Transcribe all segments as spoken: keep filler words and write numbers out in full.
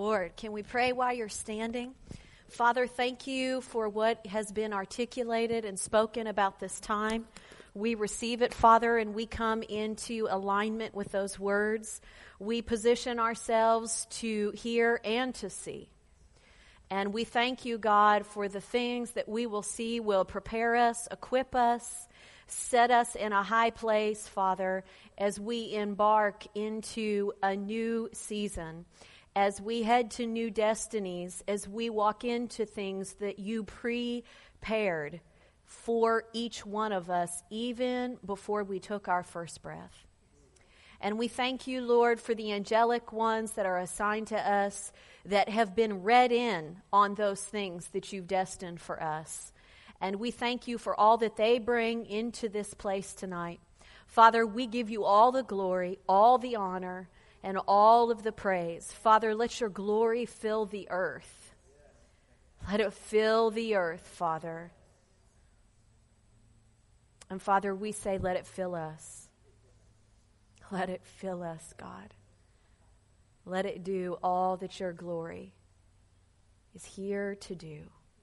Lord. Can we pray while you're standing? Father, thank you for what has been articulated and spoken about this time. We receive it, Father, and we come into alignment with those words. We position ourselves to hear and to see. And we thank you, God, for the things that we will see will prepare us, equip us, set us in a high place, Father, as we embark into a new season, as we head to new destinies, as we walk into things that you prepared for each one of us, even before we took our first breath. And we thank you, Lord, for the angelic ones that are assigned to us that have been read in on those things that you've destined for us. And we thank you for all that they bring into this place tonight. Father, we give you all the glory, all the honor, and all of the praise. Father, let your glory fill the earth. Let it fill the earth, Father. And Father, we say, let it fill us. Let it fill us, God. Let it do all that your glory is here to do.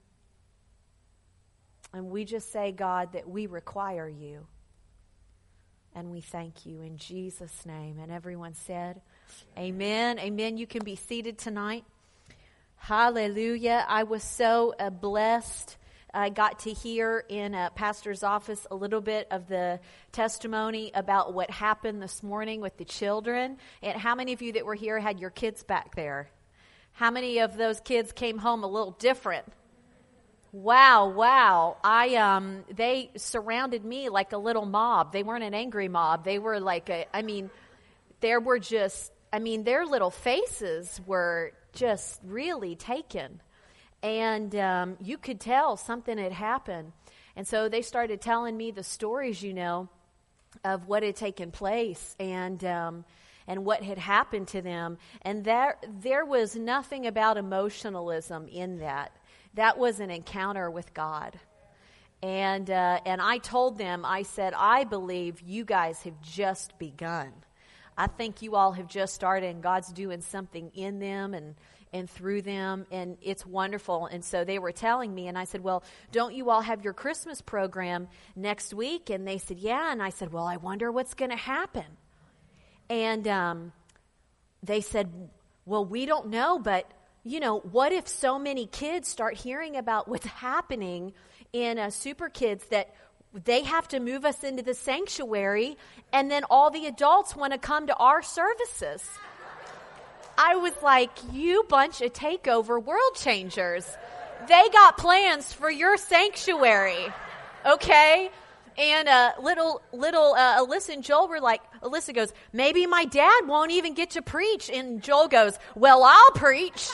And we just say, God, that we require you. And we thank you in Jesus' name. And everyone said, amen. Amen. You can be seated tonight. Hallelujah. I was so uh, blessed. I got to hear in a pastor's office a little bit of the testimony about what happened this morning with the children. And how many of you that were here had your kids back there? How many of those kids came home a little different? Wow, wow. I um they surrounded me like a little mob. They weren't an angry mob. They were like a I mean, there were just I mean, their little faces were just really taken. And um, you could tell something had happened. And so they started telling me the stories, you know, of what had taken place and um, and what had happened to them. And there, there was nothing about emotionalism in that. That was an encounter with God. And uh, and I told them, I said, I believe you guys have just begun. I think you all have just started and God's doing something in them and and through them, and it's wonderful. And so they were telling me, and I said, well, don't you all have your Christmas program next week? And they said, yeah. And I said, well, I wonder what's going to happen. And um, they said, well, we don't know, but, you know, what if so many kids start hearing about what's happening in uh, Super Kids that they have to move us into the sanctuary, and then all the adults want to come to our services? I was like, you bunch of takeover world changers. They got plans for your sanctuary, okay? And uh, little little uh, Alyssa and Joel were like, Alyssa goes, maybe my dad won't even get to preach. And Joel goes, well, I'll preach.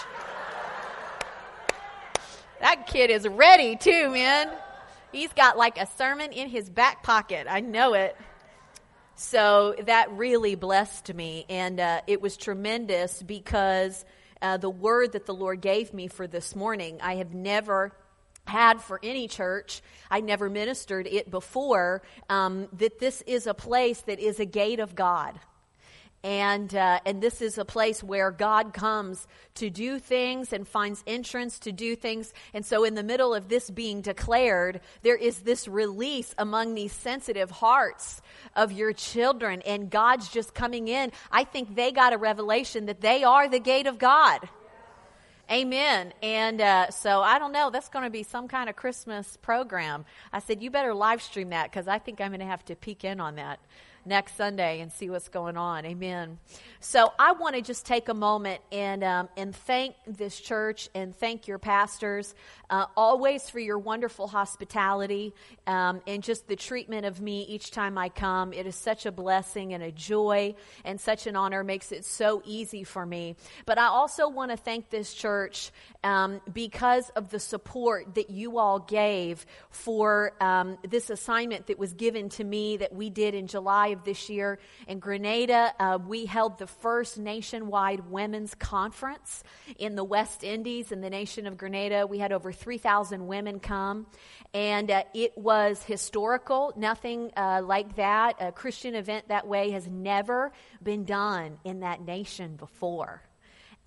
That kid is ready too, man. He's got like a sermon in his back pocket. I know it. So that really blessed me, and uh, it was tremendous because uh, the word that the Lord gave me for this morning, I have never had for any church. I never ministered it before, um, that this is a place that is a gate of God. And uh, and this is a place where God comes to do things and finds entrance to do things. And so in the middle of this being declared, there is this release among these sensitive hearts of your children. And God's just coming in. I think they got a revelation that they are the gate of God. Amen. And uh, so I don't know. That's going to be some kind of Christmas program. I said, you better live stream that because I think I'm going to have to peek in on that next Sunday and see what's going on. Amen. So I want to just take a moment and um, and thank this church and thank your pastors uh, always for your wonderful hospitality um, and just the treatment of me each time I come. It is such a blessing and a joy and such an honor. Makes it so easy for me. But I also want to thank this church um, because of the support that you all gave for um, this assignment that was given to me that we did in July of this year in Grenada. Uh, we held the first nationwide women's conference in the West Indies in the nation of Grenada. We had over three thousand women come, and uh, it was historical. Nothing uh, like that. A Christian event that way has never been done in that nation before.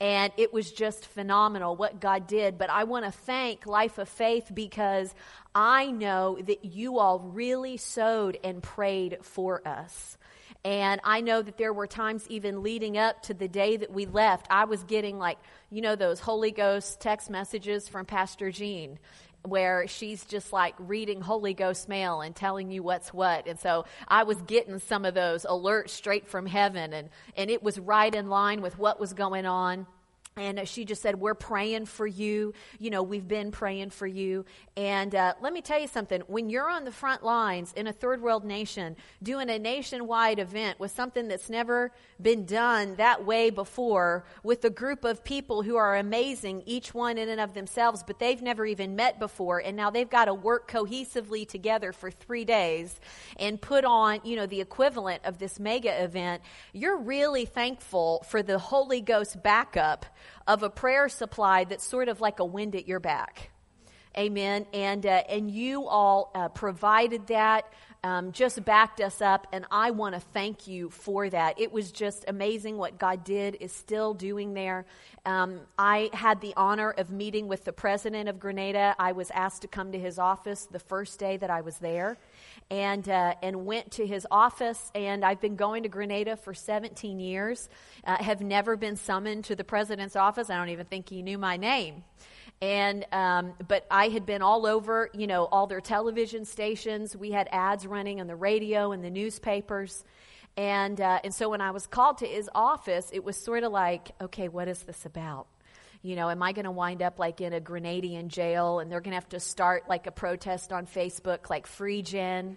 And it was just phenomenal what God did. But I want to thank Life of Faith because I know that you all really sowed and prayed for us. And I know that there were times even leading up to the day that we left, I was getting like, you know, those Holy Ghost text messages from Pastor Jean, where she's just like reading Holy Ghost mail and telling you what's what. And so I was getting some of those alerts straight from heaven, and, and it was right in line with what was going on. And she just said, we're praying for you. You know, we've been praying for you. And uh, let me tell you something. When you're on the front lines in a third world nation doing a nationwide event with something that's never been done that way before, with a group of people who are amazing, each one in and of themselves, but they've never even met before, and now they've got to work cohesively together for three days and put on, you know, the equivalent of this mega event, you're really thankful for the Holy Ghost backup of a prayer supply that's sort of like a wind at your back. Amen. And uh, and you all uh, provided that, um, just backed us up, and I want to thank you for that. It was just amazing what God did, is still doing there. Um, I had the honor of meeting with the president of Grenada. I was asked to come to his office the first day that I was there, and uh, and went to his office. And I've been going to Grenada for seventeen years. Uh, have never been summoned to the president's office. I don't even think he knew my name. And, um, but I had been all over, you know, all their television stations. We had ads running on the radio and the newspapers. And, uh, and so when I was called to his office, it was sort of like, okay, what is this about? You know, am I going to wind up like in a Grenadian jail, and they're going to have to start like a protest on Facebook, like Free Gen?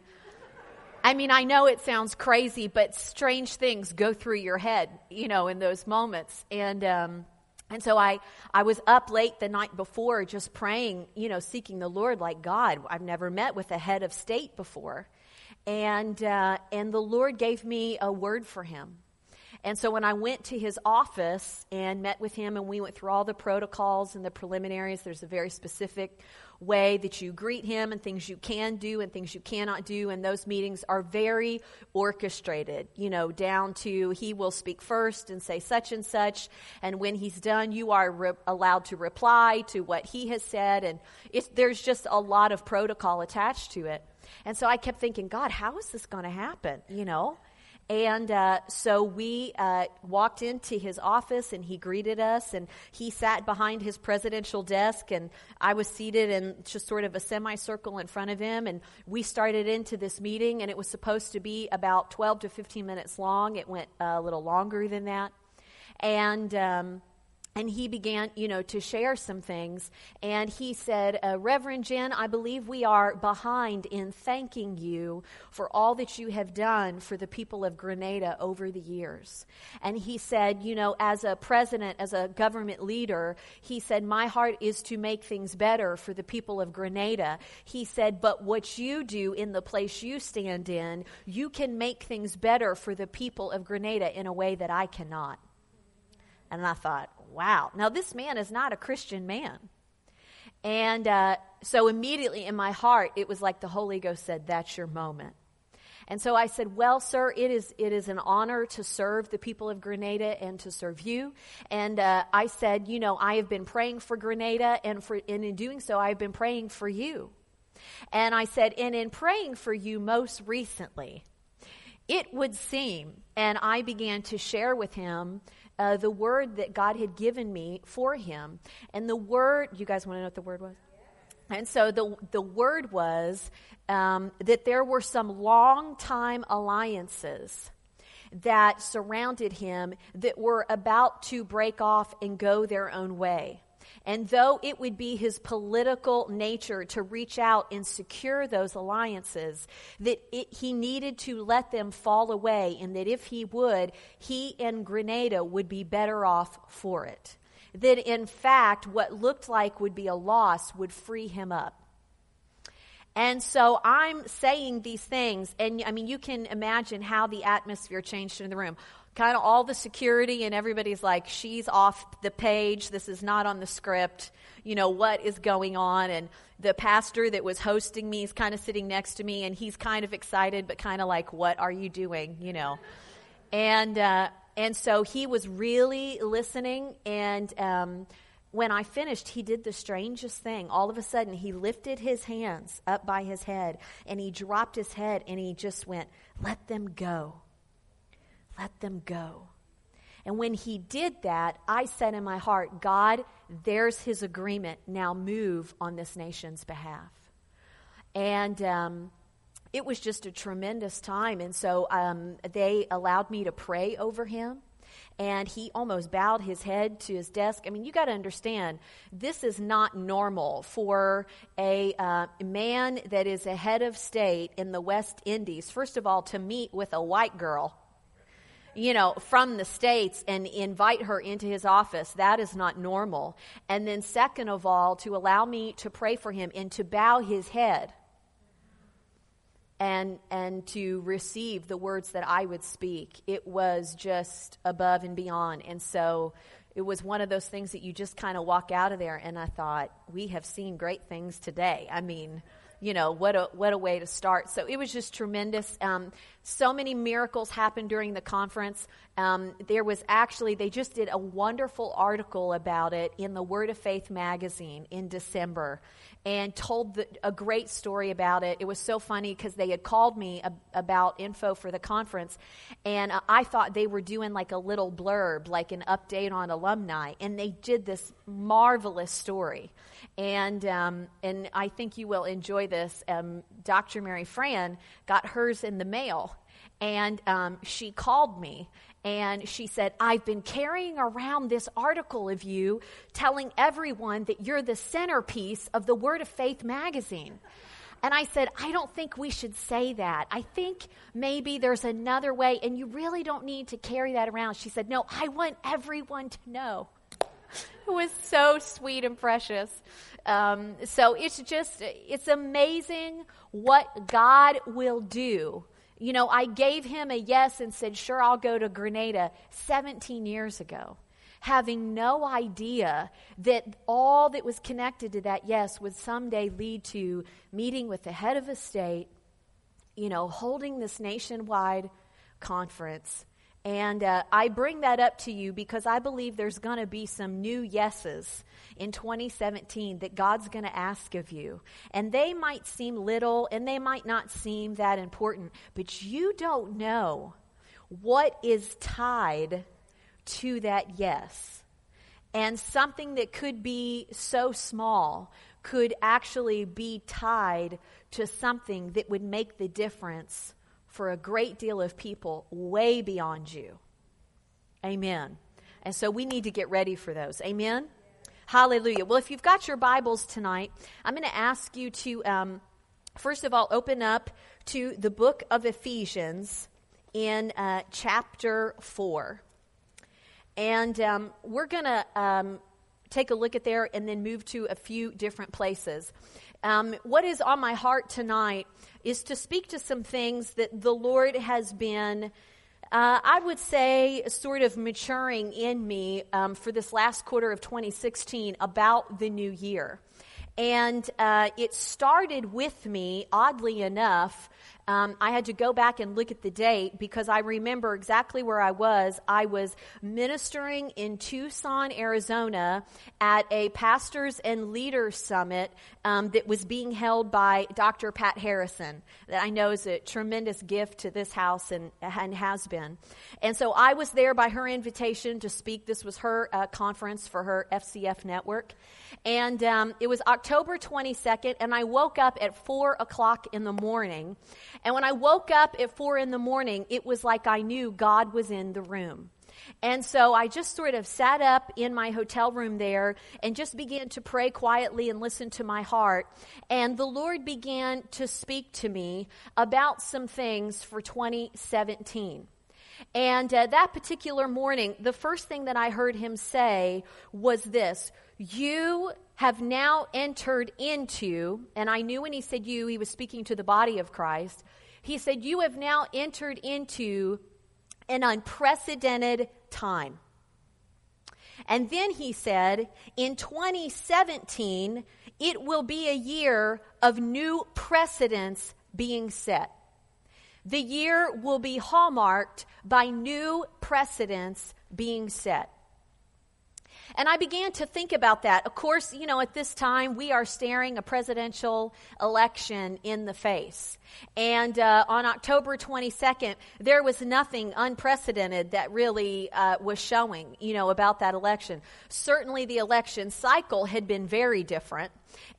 I mean, I know it sounds crazy, but strange things go through your head, you know, in those moments. And, um, And so I, I was up late the night before just praying, you know, seeking the Lord like, God, I've never met with a head of state before. And uh, and the Lord gave me a word for him. And so when I went to his office and met with him, and we went through all the protocols and the preliminaries, there's a very specific way that you greet him and things you can do and things you cannot do. And those meetings are very orchestrated, you know, down to he will speak first and say such and such. And when he's done, you are re- allowed to reply to what he has said. And it's, there's just a lot of protocol attached to it. And so I kept thinking, God, how is this going to happen? You know? And uh, so we uh, walked into his office, and he greeted us, and he sat behind his presidential desk, and I was seated in just sort of a semicircle in front of him, and we started into this meeting, and it was supposed to be about twelve to fifteen minutes long. It went a little longer than that. And um And he began, you know, to share some things. And he said, uh, Reverend Jen, I believe we are behind in thanking you for all that you have done for the people of Grenada over the years. And he said, you know, as a president, as a government leader, he said, my heart is to make things better for the people of Grenada. He said, but what you do in the place you stand in, you can make things better for the people of Grenada in a way that I cannot. And I thought, wow, now this man is not a Christian man. And uh, so immediately in my heart, it was like the Holy Ghost said, that's your moment. And so I said, well, sir, it is it is an honor to serve the people of Grenada and to serve you. And uh, I said, you know, I have been praying for Grenada, and, for, and in doing so, I've been praying for you. And I said, and in praying for you most recently, it would seem, and I began to share with him Uh, the word that God had given me for him. And the word, you guys want to know what the word was? And so the the word was um, that there were some long-time alliances that surrounded him that were about to break off and go their own way. And though it would be his political nature to reach out and secure those alliances, that it, he needed to let them fall away, and that if he would, he and Grenada would be better off for it. That in fact, what looked like would be a loss would free him up. And so I'm saying these things, and I mean, you can imagine how the atmosphere changed in the room. Kind of all the security, and everybody's like, she's off the page. This is not on the script. You know, what is going on? And the pastor that was hosting me is kind of sitting next to me, and he's kind of excited, but kind of like, what are you doing? You know, and, uh, and so he was really listening, and um, when I finished, he did the strangest thing. All of a sudden, he lifted his hands up by his head, and he dropped his head, and he just went, "Let them go. Let them go." And when he did that, I said in my heart, God, there's his agreement. Now move on this nation's behalf. And um, it was just a tremendous time. And so um, they allowed me to pray over him. And he almost bowed his head to his desk. I mean, you got to understand, this is not normal for a uh, man that is a head of state in the West Indies, first of all, to meet with a white girl, you know, from the States and invite her into his office. That is not normal. And then second of all, to allow me to pray for him and to bow his head and and to receive the words that I would speak. It was just above and beyond. And so it was one of those things that you just kind of walk out of there, and I thought, we have seen great things today. I mean, you know, what a what a way to start. So it was just tremendous. Um, so many miracles happened during the conference. Um, there was actually, they just did a wonderful article about it in the Word of Faith magazine in December, and told the, a great story about it. It was so funny because they had called me ab- about info for the conference, and uh, I thought they were doing like a little blurb, like an update on alumni, and they did this marvelous story. And um, and I think you will enjoy this. Um, Doctor Mary Fran got hers in the mail, and um, she called me, and she said, "I've been carrying around this article of you telling everyone that you're the centerpiece of the Word of Faith magazine." And I said, "I don't think we should say that. I think maybe there's another way, and you really don't need to carry that around." She said, "No, I want everyone to know." It was so sweet and precious. Um, so it's just, it's amazing what God will do. You know, I gave him a yes and said, "Sure, I'll go to Grenada" seventeen years ago, having no idea that all that was connected to that yes would someday lead to meeting with the head of a state, you know, holding this nationwide conference. And uh, I bring that up to you because I believe there's going to be some new yeses in twenty seventeen that God's going to ask of you. And they might seem little and they might not seem that important, but you don't know what is tied to that yes. And something that could be so small could actually be tied to something that would make the difference for a great deal of people way beyond you. Amen. And so we need to get ready for those. Amen? Hallelujah. Well, if you've got your Bibles tonight, I'm going to ask you to, um, first of all, open up to the book of Ephesians in uh, chapter four. And um, we're going to um, take a look at there and then move to a few different places. Um, what is on my heart tonight is to speak to some things that the Lord has been, uh, I would say, sort of maturing in me um, for this last quarter of twenty sixteen about the new year. And uh, it started with me, oddly enough. Um, I had to go back and look at the date because I remember exactly where I was. I was ministering in Tucson, Arizona at a pastors and leaders summit um, that was being held by Doctor Pat Harrison, that I know is a tremendous gift to this house and, and has been. And so I was there by her invitation to speak. This was her uh, conference for her F C F network. And um, it was October twenty-second, and I woke up at four o'clock in the morning. And when I woke up at four in the morning, it was like I knew God was in the room. And so I just sort of sat up in my hotel room there and just began to pray quietly and listen to my heart. And the Lord began to speak to me about some things for twenty seventeen. And uh, that particular morning, the first thing that I heard him say was this: "You have now entered into," and I knew when he said you, he was speaking to the body of Christ. He said, "You have now entered into an unprecedented time." And then he said, "In twenty seventeen, it will be a year of new precedents being set." The year will be hallmarked by new precedents being set. And I began to think about that. Of course, you know, at this time, we are staring a presidential election in the face. And uh, on October twenty-second, there was nothing unprecedented that really uh, was showing, you know, about that election. Certainly the election cycle had been very different.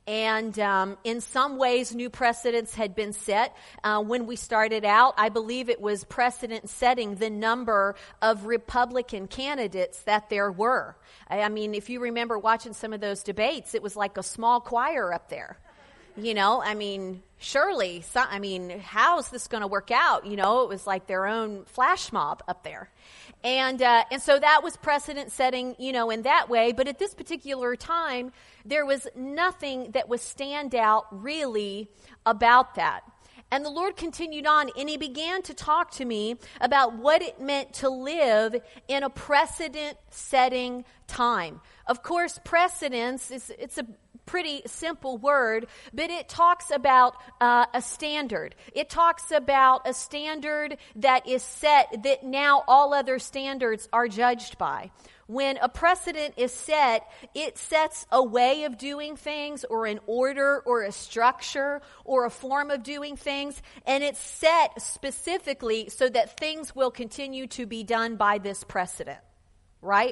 And um, in some ways, new precedents had been set. Uh, when we started out, I believe it was precedent setting the number of Republican candidates that there were. I, I mean, if you remember watching some of those debates, it was like a small choir up there. You know, I mean, surely, some, I mean, how is this going to work out? You know, it was like their own flash mob up there. And uh, and so that was precedent setting, you know, in that way. But at this particular time, there was nothing that was stand out really about that. And the Lord continued on, and he began to talk to me about what it meant to live in a precedent-setting time. Of course, precedence, is it's a pretty simple word, but it talks about uh, a standard. It talks about a standard that is set that now all other standards are judged by. When a precedent is set, it sets a way of doing things or an order or a structure or a form of doing things, and it's set specifically so that things will continue to be done by this precedent, right?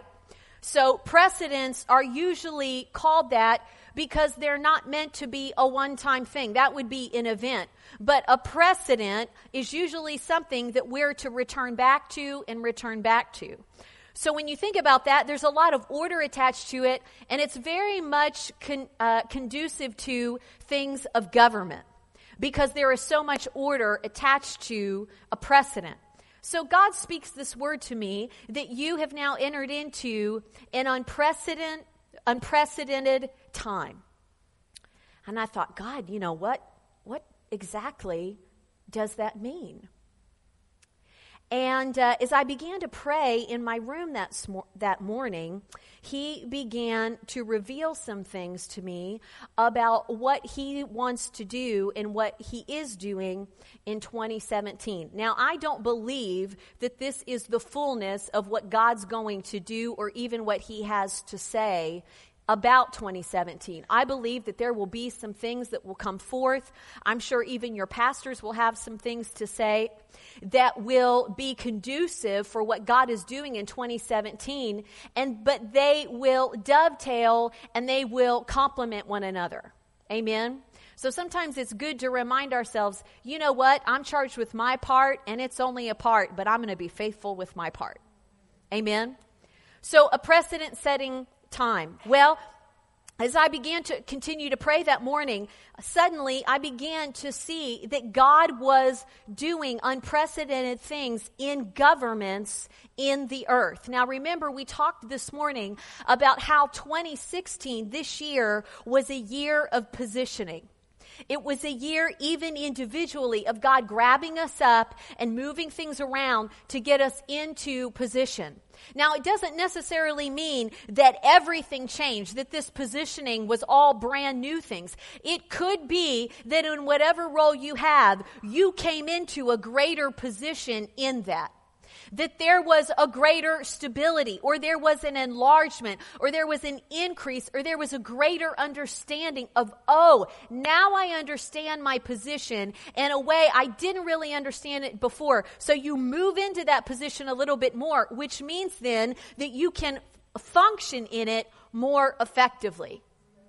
So precedents are usually called that because they're not meant to be a one-time thing. That would be an event. But a precedent is usually something that we're to return back to and return back to. So when you think about that, there's a lot of order attached to it, and it's very much con, uh, conducive to things of government because there is so much order attached to a precedent. So God speaks this word to me that you have now entered into an unprecedented, unprecedented time. And I thought, God, you know, what, what exactly does that mean? And uh, as I began to pray in my room that, sm- that morning, he began to reveal some things to me about what he wants to do and what he is doing in twenty seventeen. Now, I don't believe that this is the fullness of what God's going to do or even what he has to say about twenty seventeen. I believe that there will be some things that will come forth. I'm sure even your pastors will have some things to say that will be conducive for what God is doing in twenty seventeen, and but they will dovetail and they will complement one another. Amen? So sometimes it's good to remind ourselves, you know what? I'm charged with my part, and it's only a part, but I'm going to be faithful with my part. Amen? So a precedent-setting time. Well, as I began to continue to pray that morning, suddenly I began to see that God was doing unprecedented things in governments in the earth. Now remember, we talked this morning about how twenty sixteen, this year, was a year of positioning. It was a year, even individually, of God grabbing us up and moving things around to get us into position. Now, it doesn't necessarily mean that everything changed, that this positioning was all brand new things. It could be that in whatever role you have, you came into a greater position in that. That there was a greater stability, or there was an enlargement, or there was an increase, or there was a greater understanding of, oh, now I understand my position in a way I didn't really understand it before. So you move into that position a little bit more, which means then that you can function in it more effectively.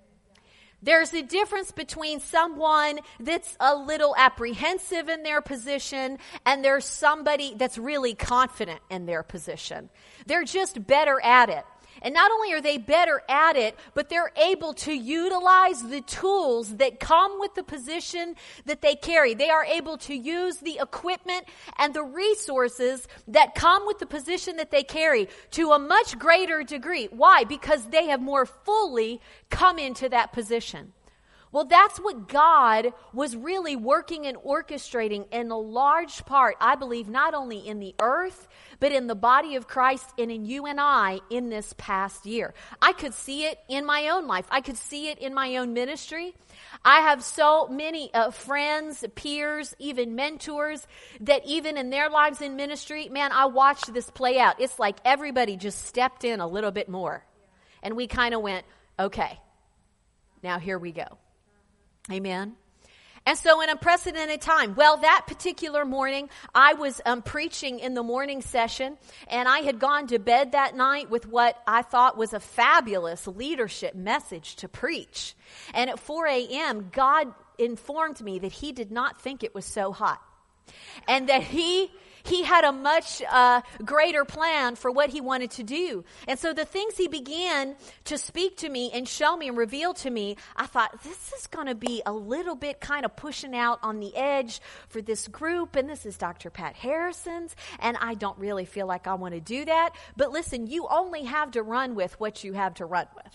There's a difference between someone that's a little apprehensive in their position and there's somebody that's really confident in their position. They're just better at it. And not only are they better at it, but they're able to utilize the tools that come with the position that they carry. They are able to use the equipment and the resources that come with the position that they carry to a much greater degree. Why? Because they have more fully come into that position. Well, that's what God was really working and orchestrating in a large part, I believe, not only in the earth, but in the body of Christ and in you and I in this past year. I could see it in my own life. I could see it in my own ministry. I have so many uh, friends, peers, even mentors that even in their lives in ministry, man, I watched this play out. It's like everybody just stepped in a little bit more. And we kind of went, okay, now here we go. Amen. And so an unprecedented time. Well, that particular morning, I was um, preaching in the morning session, and I had gone to bed that night with what I thought was a fabulous leadership message to preach. And at four a.m., God informed me that he did not think it was so hot, and that he... He had a much uh, greater plan for what he wanted to do. And so the things he began to speak to me and show me and reveal to me, I thought, this is going to be a little bit kind of pushing out on the edge for this group. And this is Doctor Pat Harrison's. And I don't really feel like I want to do that. But listen, you only have to run with what you have to run with.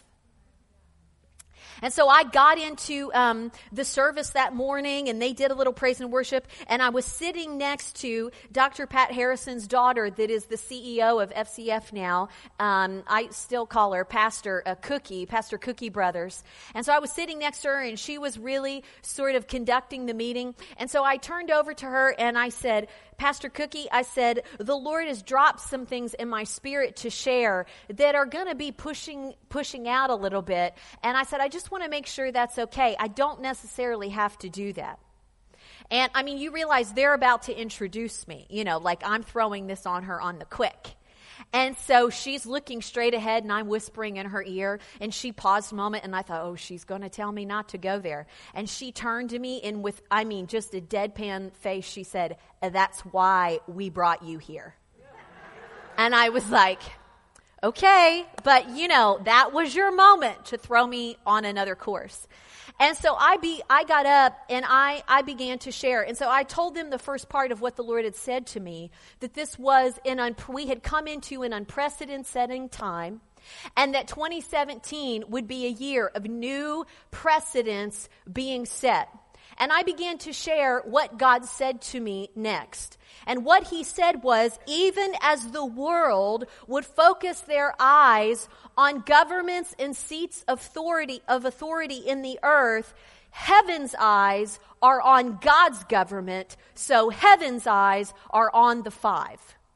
And so I got into um, the service that morning, and they did a little praise and worship, and I was sitting next to Doctor Pat Harrison's daughter that is the C E O of F C F now. Um, I still call her Pastor uh, Cookie, Pastor Cookie Brothers. And so I was sitting next to her, and she was really sort of conducting the meeting. And so I turned over to her, and I said, Pastor Cookie, I said, the Lord has dropped some things in my spirit to share that are going to be pushing pushing out a little bit. And I said, I just want to make sure that's okay. I don't necessarily have to do that. And I mean, you realize they're about to introduce me, you know, like I'm throwing this on her on the quick. And so she's looking straight ahead, and I'm whispering in her ear, and she paused a moment, and I thought, oh, she's going to tell me not to go there. And she turned to me, and with, I mean, just a deadpan face, she said, that's why we brought you here. And I was like, okay, but you know, that was your moment to throw me on another course. And so I be I got up and I, I began to share. And so I told them the first part of what the Lord had said to me, that this was an un, we had come into an unprecedented setting time, and that twenty seventeen would be a year of new precedents being set. And I began to share what God said to me next. And what he said was, even as the world would focus their eyes on governments and seats of authority, of authority in the earth, heaven's eyes are on God's government, so heaven's eyes are on the five.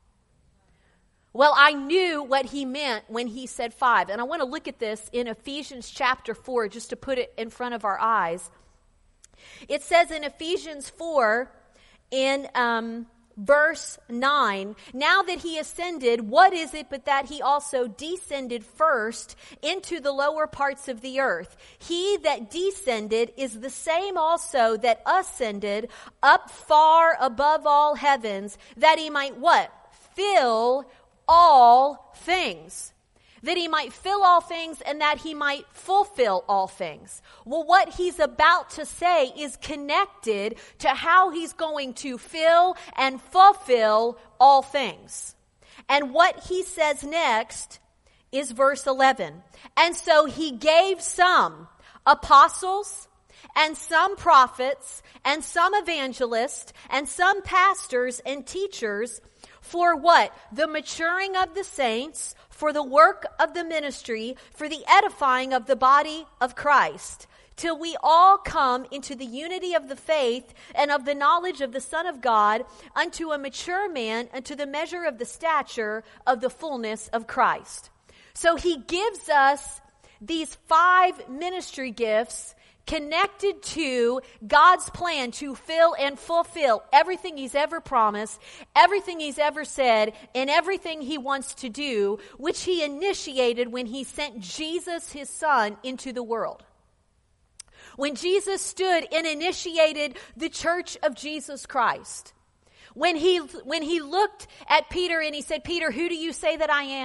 Well, I knew what he meant when he said five. And I want to look at this in Ephesians chapter four, just to put it in front of our eyes. It says in Ephesians four, in um, verse nine, now that he ascended, what is it but that he also descended first into the lower parts of the earth? He that descended is the same also that ascended up far above all heavens, that he might what? Fill all things. That he might fill all things and that he might fulfill all things. Well, what he's about to say is connected to how he's going to fill and fulfill all things. And what he says next is verse eleven. And so he gave some apostles and some prophets and some evangelists and some pastors and teachers for what? The maturing of the saints, for the work of the ministry, for the edifying of the body of Christ, till we all come into the unity of the faith and of the knowledge of the Son of God, unto a mature man, unto the measure of the stature of the fullness of Christ. So he gives us these five ministry gifts connected to God's plan to fill and fulfill everything he's ever promised, everything he's ever said, and everything he wants to do, which he initiated when he sent Jesus, his son, into the world. When Jesus stood and initiated the church of Jesus Christ. When he, when he looked at Peter and he said, Peter, who do you say that I am?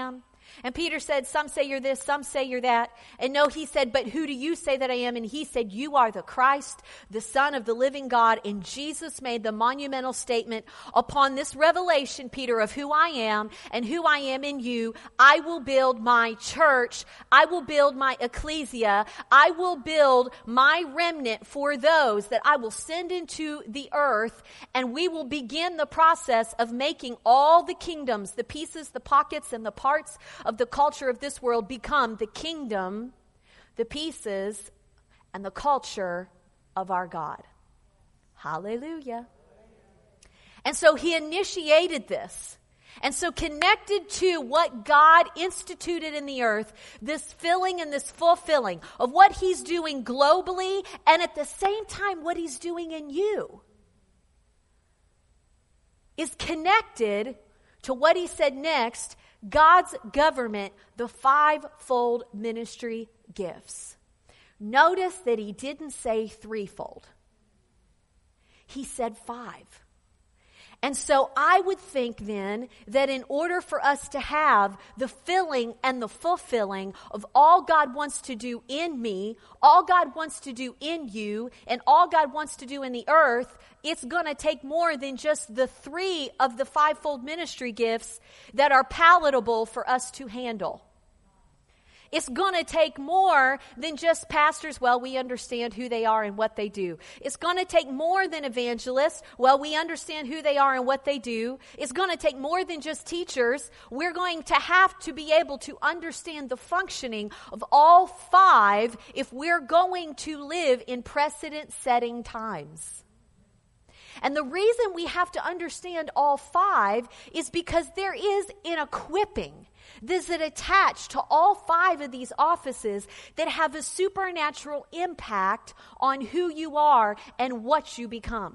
And Peter said, some say you're this, some say you're that. And no, he said, but who do you say that I am? And he said, you are the Christ, the Son of the living God. And Jesus made the monumental statement, upon this revelation, Peter, of who I am and who I am in you, I will build my church. I will build my ecclesia. I will build my remnant for those that I will send into the earth. And we will begin the process of making all the kingdoms, the pieces, the pockets, and the parts of the culture of this world become the kingdom, the pieces, and the culture of our God. Hallelujah. And so he initiated this. And so connected to what God instituted in the earth, this filling and this fulfilling of what he's doing globally, and at the same time what he's doing in you, is connected to what he said next, God's government, the fivefold ministry gifts. Notice that he didn't say threefold. He said five. And so I would think then that in order for us to have the filling and the fulfilling of all God wants to do in me, all God wants to do in you, and all God wants to do in the earth, it's going to take more than just the three of the fivefold ministry gifts that are palatable for us to handle. It's going to take more than just pastors. Well, we understand who they are and what they do. It's going to take more than evangelists. Well, we understand who they are and what they do. It's going to take more than just teachers. We're going to have to be able to understand the functioning of all five if we're going to live in precedent-setting times. And the reason we have to understand all five is because there is an equipping This is attached to all five of these offices that have a supernatural impact on who you are and what you become.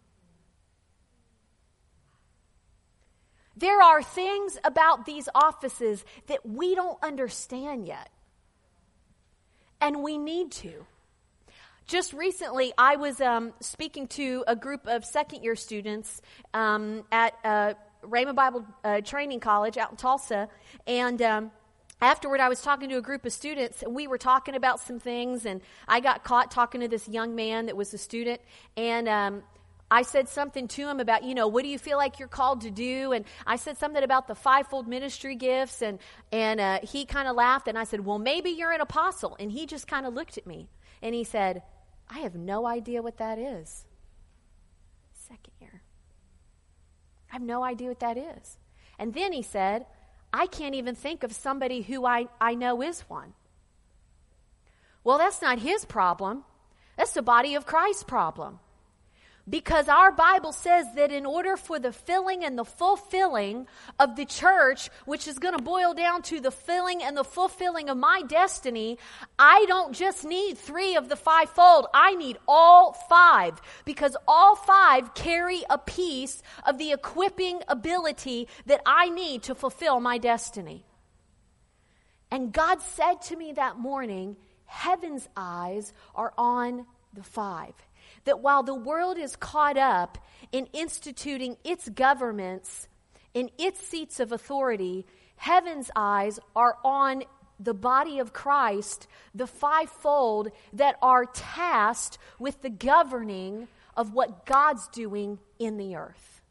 There are things about these offices that we don't understand yet. And we need to. Just recently, I was um, speaking to a group of second-year students um, at uh, Rhema Bible uh, Training College out in Tulsa, and um, afterward, I was talking to a group of students, and we were talking about some things, and I got caught talking to this young man that was a student, and um, I said something to him about, you know, what do you feel like you're called to do? And I said something about the fivefold ministry gifts, and and uh, he kind of laughed, and I said, well, maybe you're an apostle, and he just kind of looked at me, and he said, I have no idea what that is. Second year. I have no idea what that is. And then he said, I can't even think of somebody who I, I know is one. Well, that's not his problem. That's the body of Christ's problem. Because our Bible says that in order for the filling and the fulfilling of the church, which is going to boil down to the filling and the fulfilling of my destiny, I don't just need three of the fivefold. I need all five. Because all five carry a piece of the equipping ability that I need to fulfill my destiny. And God said to me that morning, heaven's eyes are on the five. That while the world is caught up in instituting its governments, in its seats of authority, heaven's eyes are on the body of Christ, the fivefold that are tasked with the governing of what God's doing in the earth.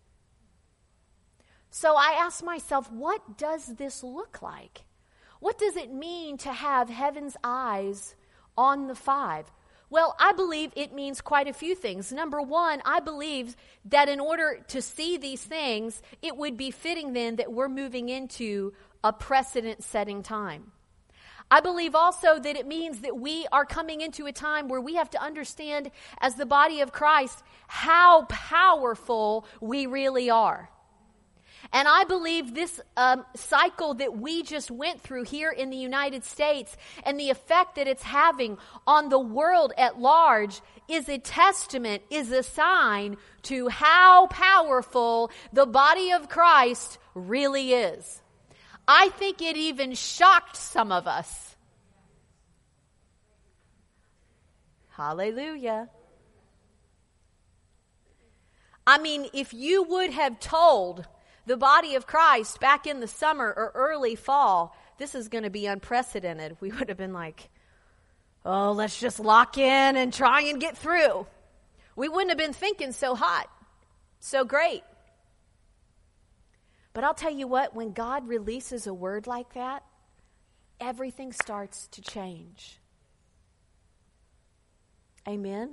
So I ask myself, what does this look like? What does it mean to have heaven's eyes on the five? Well, I believe it means quite a few things. Number one, I believe that in order to see these things, it would be fitting then that we're moving into a precedent-setting time. I believe also that it means that we are coming into a time where we have to understand as the body of Christ how powerful we really are. And I believe this um, cycle that we just went through here in the United States and the effect that it's having on the world at large is a testament, is a sign to how powerful the body of Christ really is. I think it even shocked some of us. Hallelujah. I mean, if you would have told the body of Christ back in the summer or early fall this is going to be unprecedented, we would have been like, oh, let's just lock in and try and get through. We wouldn't have been thinking so hot, so great. But I'll tell you what, when God releases a word like that, everything starts to change. Amen?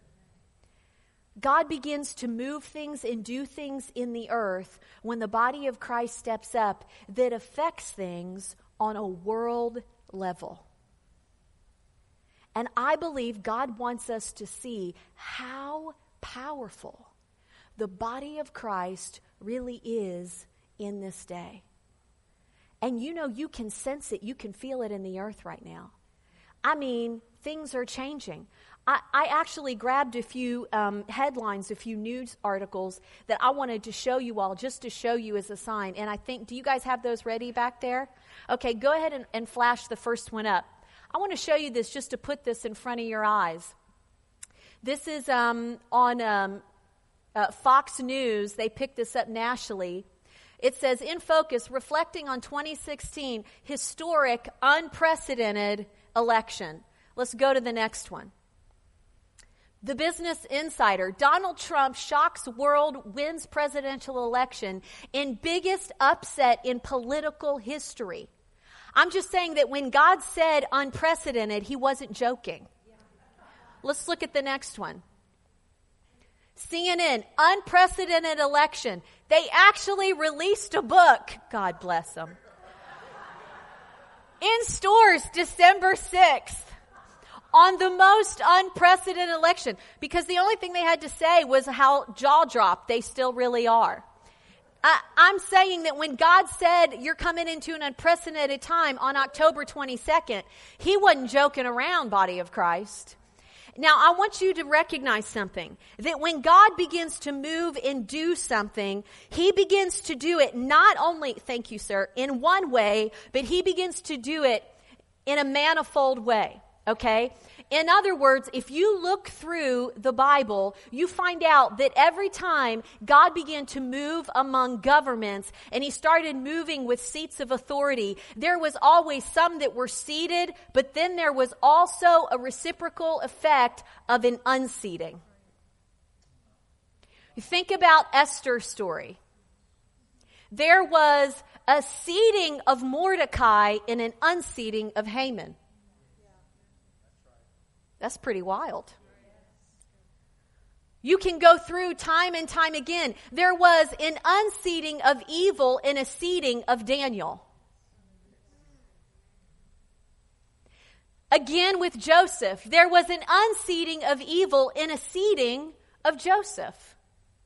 God begins to move things and do things in the earth when the body of Christ steps up that affects things on a world level. And I believe God wants us to see how powerful the body of Christ really is in this day. And you know, you can sense it, you can feel it in the earth right now. I mean, things are changing. I, I actually grabbed a few um, headlines, a few news articles that I wanted to show you all, just to show you as a sign. And I think, do you guys have those ready back there? Okay, go ahead and, and flash the first one up. I want to show you this just to put this in front of your eyes. This is um, on um, uh, Fox News. They picked this up nationally. It says, in focus, reflecting on twenty sixteen, historic, unprecedented election. Let's go to the next one. The Business Insider, Donald Trump shocks world, wins presidential election in biggest upset in political history. I'm just saying that when God said unprecedented, he wasn't joking. Let's look at the next one. C N N, unprecedented election. They actually released a book. God bless them. In stores December sixth. On the most unprecedented election. Because the only thing they had to say was how jaw-dropped they still really are. I, I'm saying that when God said you're coming into an unprecedented time on October twenty-second, he wasn't joking around, body of Christ. Now, I want you to recognize something, that when God begins to move and do something, he begins to do it not only, thank you, sir, in one way, but he begins to do it in a manifold way, okay? In other words, if you look through the Bible, you find out that every time God began to move among governments and he started moving with seats of authority, there was always some that were seated, but then there was also a reciprocal effect of an unseating. You think about Esther's story. There was a seating of Mordecai and an unseating of Haman. That's pretty wild. You can go through time and time again. There was an unseating of evil and a seating of Daniel. Again with Joseph, there was an unseating of evil and a seating of Joseph.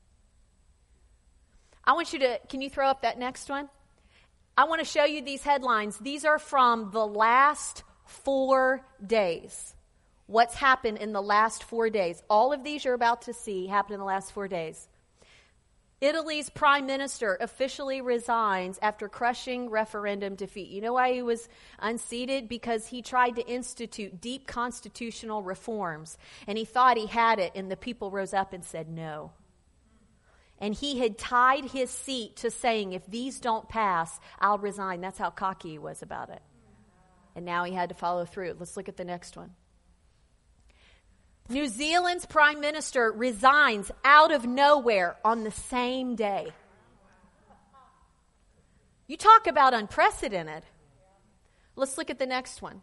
I want you to, can you throw up that next one? I want to show you these headlines. These are from the last four days. What's happened in the last four days. All of these you're about to see happened in the last four days. Italy's prime minister officially resigns after crushing referendum defeat. You know why he was unseated? Because he tried to institute deep constitutional reforms. And he thought he had it, and the people rose up and said no. And he had tied his seat to saying, if these don't pass, I'll resign. That's how cocky he was about it. And now he had to follow through. Let's look at the next one. New Zealand's prime minister resigns out of nowhere on the same day. You talk about unprecedented. Let's look at the next one.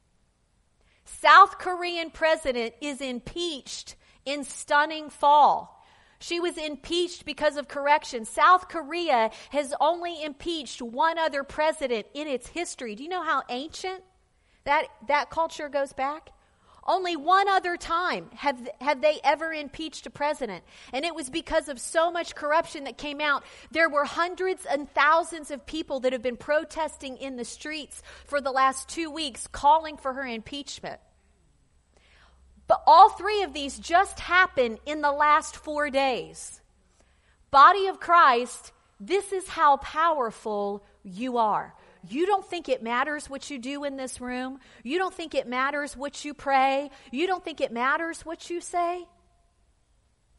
South Korean president is impeached in stunning fall. She was impeached because of corruption. South Korea has only impeached one other president in its history. Do you know how ancient that, that culture goes back? Only one other time have, have they ever impeached a president. And it was because of so much corruption that came out. There were hundreds and thousands of people that have been protesting in the streets for the last two weeks calling for her impeachment. But all three of these just happened in the last four days. Body of Christ, this is how powerful you are. You don't think it matters what you do in this room? You don't think it matters what you pray? You don't think it matters what you say?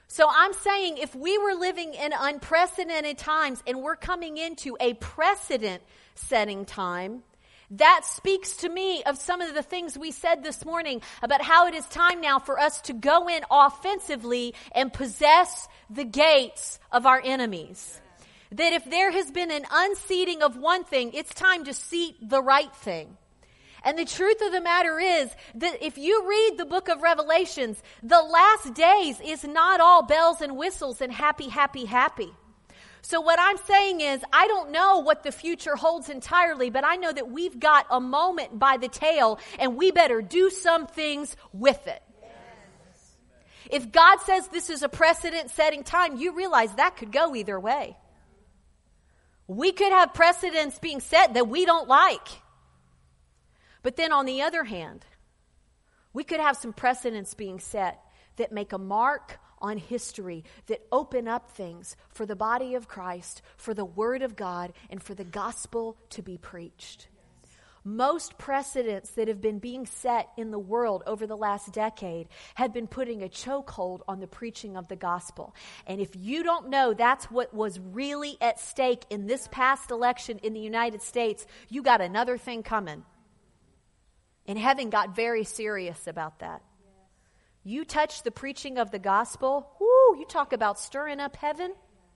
So I'm saying if we were living in unprecedented times and we're coming into a precedent-setting time, that speaks to me of some of the things we said this morning about how it is time now for us to go in offensively and possess the gates of our enemies. That if there has been an unseating of one thing, it's time to seat the right thing. And the truth of the matter is that if you read the book of Revelations, the last days is not all bells and whistles and happy, happy, happy. So what I'm saying is, I don't know what the future holds entirely, but I know that we've got a moment by the tail, and we better do some things with it. Yes. If God says this is a precedent-setting time, you realize that could go either way. We could have precedents being set that we don't like. But then on the other hand, we could have some precedents being set that make a mark on history, that open up things for the body of Christ, for the Word of God, and for the gospel to be preached. Most precedents that have been being set in the world over the last decade have been putting a chokehold on the preaching of the gospel. And if you don't know that's what was really at stake in this past election in the United States, you got another thing coming. And heaven got very serious about that. You touch the preaching of the gospel, whoo, you talk about stirring up heaven.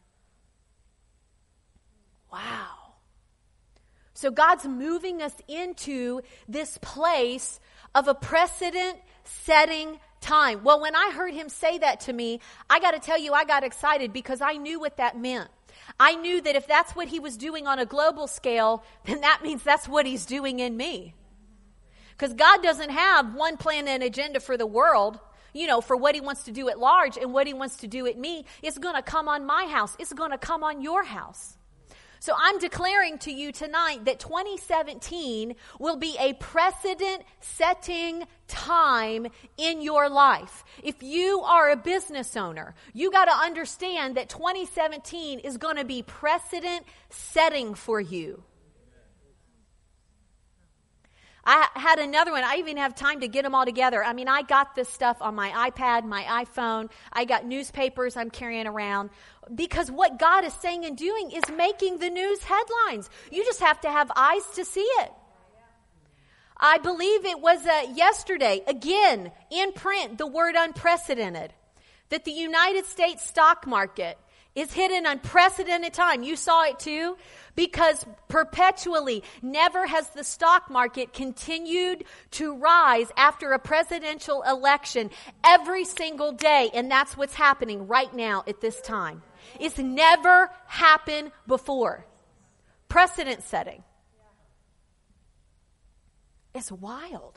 Wow. So God's moving us into this place of a precedent-setting time. Well, when I heard him say that to me, I got to tell you, I got excited because I knew what that meant. I knew that if that's what he was doing on a global scale, then that means that's what he's doing in me. Because God doesn't have one plan and agenda for the world, you know, for what he wants to do at large, and what he wants to do at me. It's going to come on my house. It's going to come on your house. So I'm declaring to you tonight that twenty seventeen will be a precedent-setting time in your life. If you are a business owner, you got to understand that twenty seventeen is going to be precedent-setting for you. I had another one. I even have time to get them all together. I mean, I got this stuff on my iPad, my iPhone. I got newspapers I'm carrying around. Because what God is saying and doing is making the news headlines. You just have to have eyes to see it. I believe it was uh, yesterday, again, in print, the word unprecedented. That the United States stock market is hit an unprecedented time. You saw it too? Because perpetually, never has the stock market continued to rise after a presidential election every single day. And that's what's happening right now at this time. It's never happened before. Precedent setting. It's wild.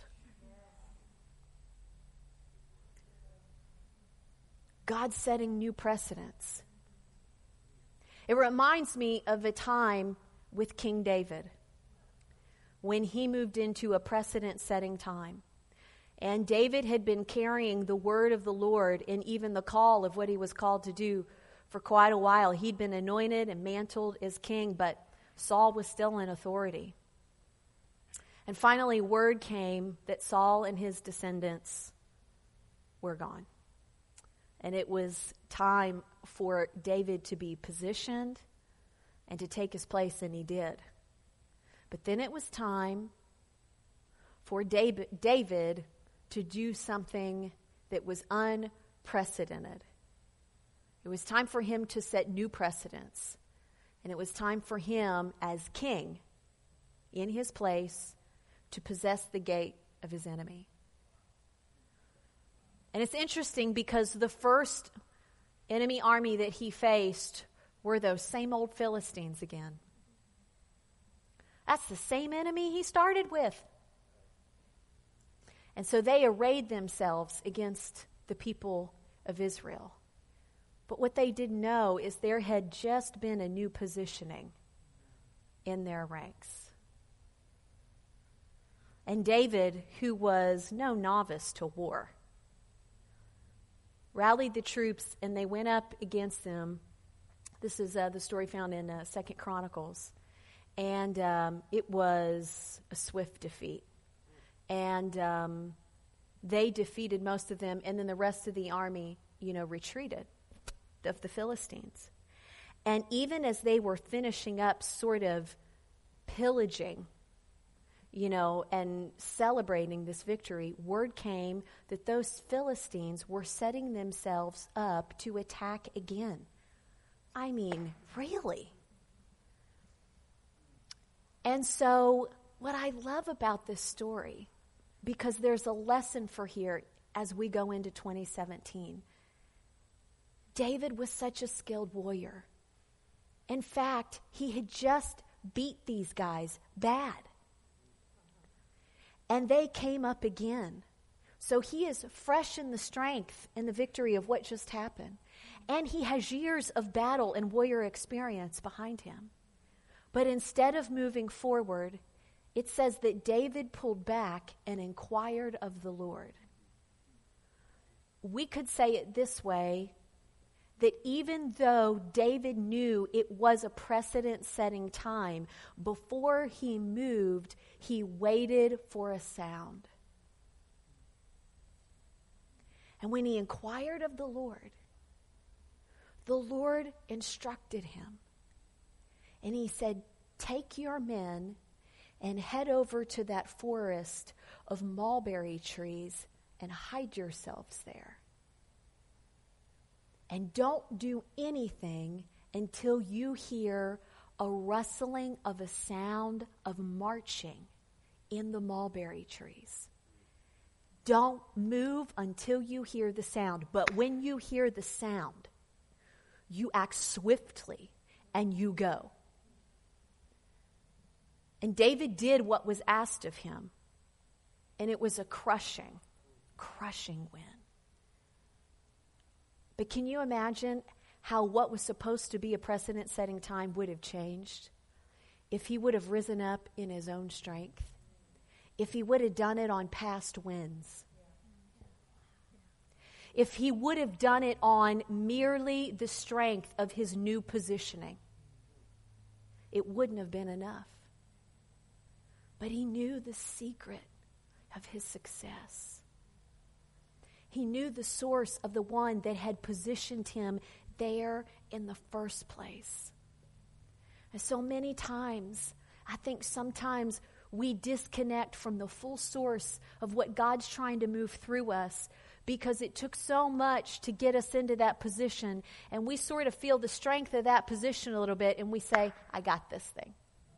God's setting new precedents. It reminds me of a time with King David when he moved into a precedent-setting time. And David had been carrying the word of the Lord and even the call of what he was called to do for quite a while. He'd been anointed and mantled as king, but Saul was still in authority. And finally, word came that Saul and his descendants were gone. And it was time for David to be positioned and to take his place, and he did. But then it was time for David, David to do something that was unprecedented. It was time for him to set new precedents. And it was time for him as king in his place to possess the gate of his enemy. And it's interesting because the first enemy army that he faced were those same old Philistines again. That's the same enemy he started with. And so they arrayed themselves against the people of Israel. But what they didn't know is there had just been a new positioning in their ranks. And David, who was no novice to war, rallied the troops, and they went up against them. This is uh, the story found in uh, Second Chronicles. And um, it was a swift defeat. And um, they defeated most of them, and then the rest of the army, you know, retreated. of the Philistines. And even as they were finishing up sort of pillaging, you know, and celebrating this victory, word came that those Philistines were setting themselves up to attack again. I mean, really? And so what I love about this story, because there's a lesson for here as we go into twenty seventeen. David was such a skilled warrior. In fact, he had just beat these guys bad. And they came up again. So he is fresh in the strength and the victory of what just happened. And he has years of battle and warrior experience behind him. But instead of moving forward, it says that David pulled back and inquired of the Lord. We could say it this way, that even though David knew it was a precedent-setting time, before he moved, he waited for a sound. And when he inquired of the Lord, the Lord instructed him. And he said, take your men and head over to that forest of mulberry trees and hide yourselves there. And don't do anything until you hear a rustling of a sound of marching in the mulberry trees. Don't move until you hear the sound. But when you hear the sound, you act swiftly and you go. And David did what was asked of him. And it was a crushing, crushing win. But can you imagine how what was supposed to be a precedent-setting time would have changed if he would have risen up in his own strength? If he would have done it on past wins? If he would have done it on merely the strength of his new positioning? It wouldn't have been enough. But he knew the secret of his success. He knew the source of the one that had positioned him there in the first place. And so many times, I think sometimes we disconnect from the full source of what God's trying to move through us because it took so much to get us into that position. And we sort of feel the strength of that position a little bit and we say, I got this thing.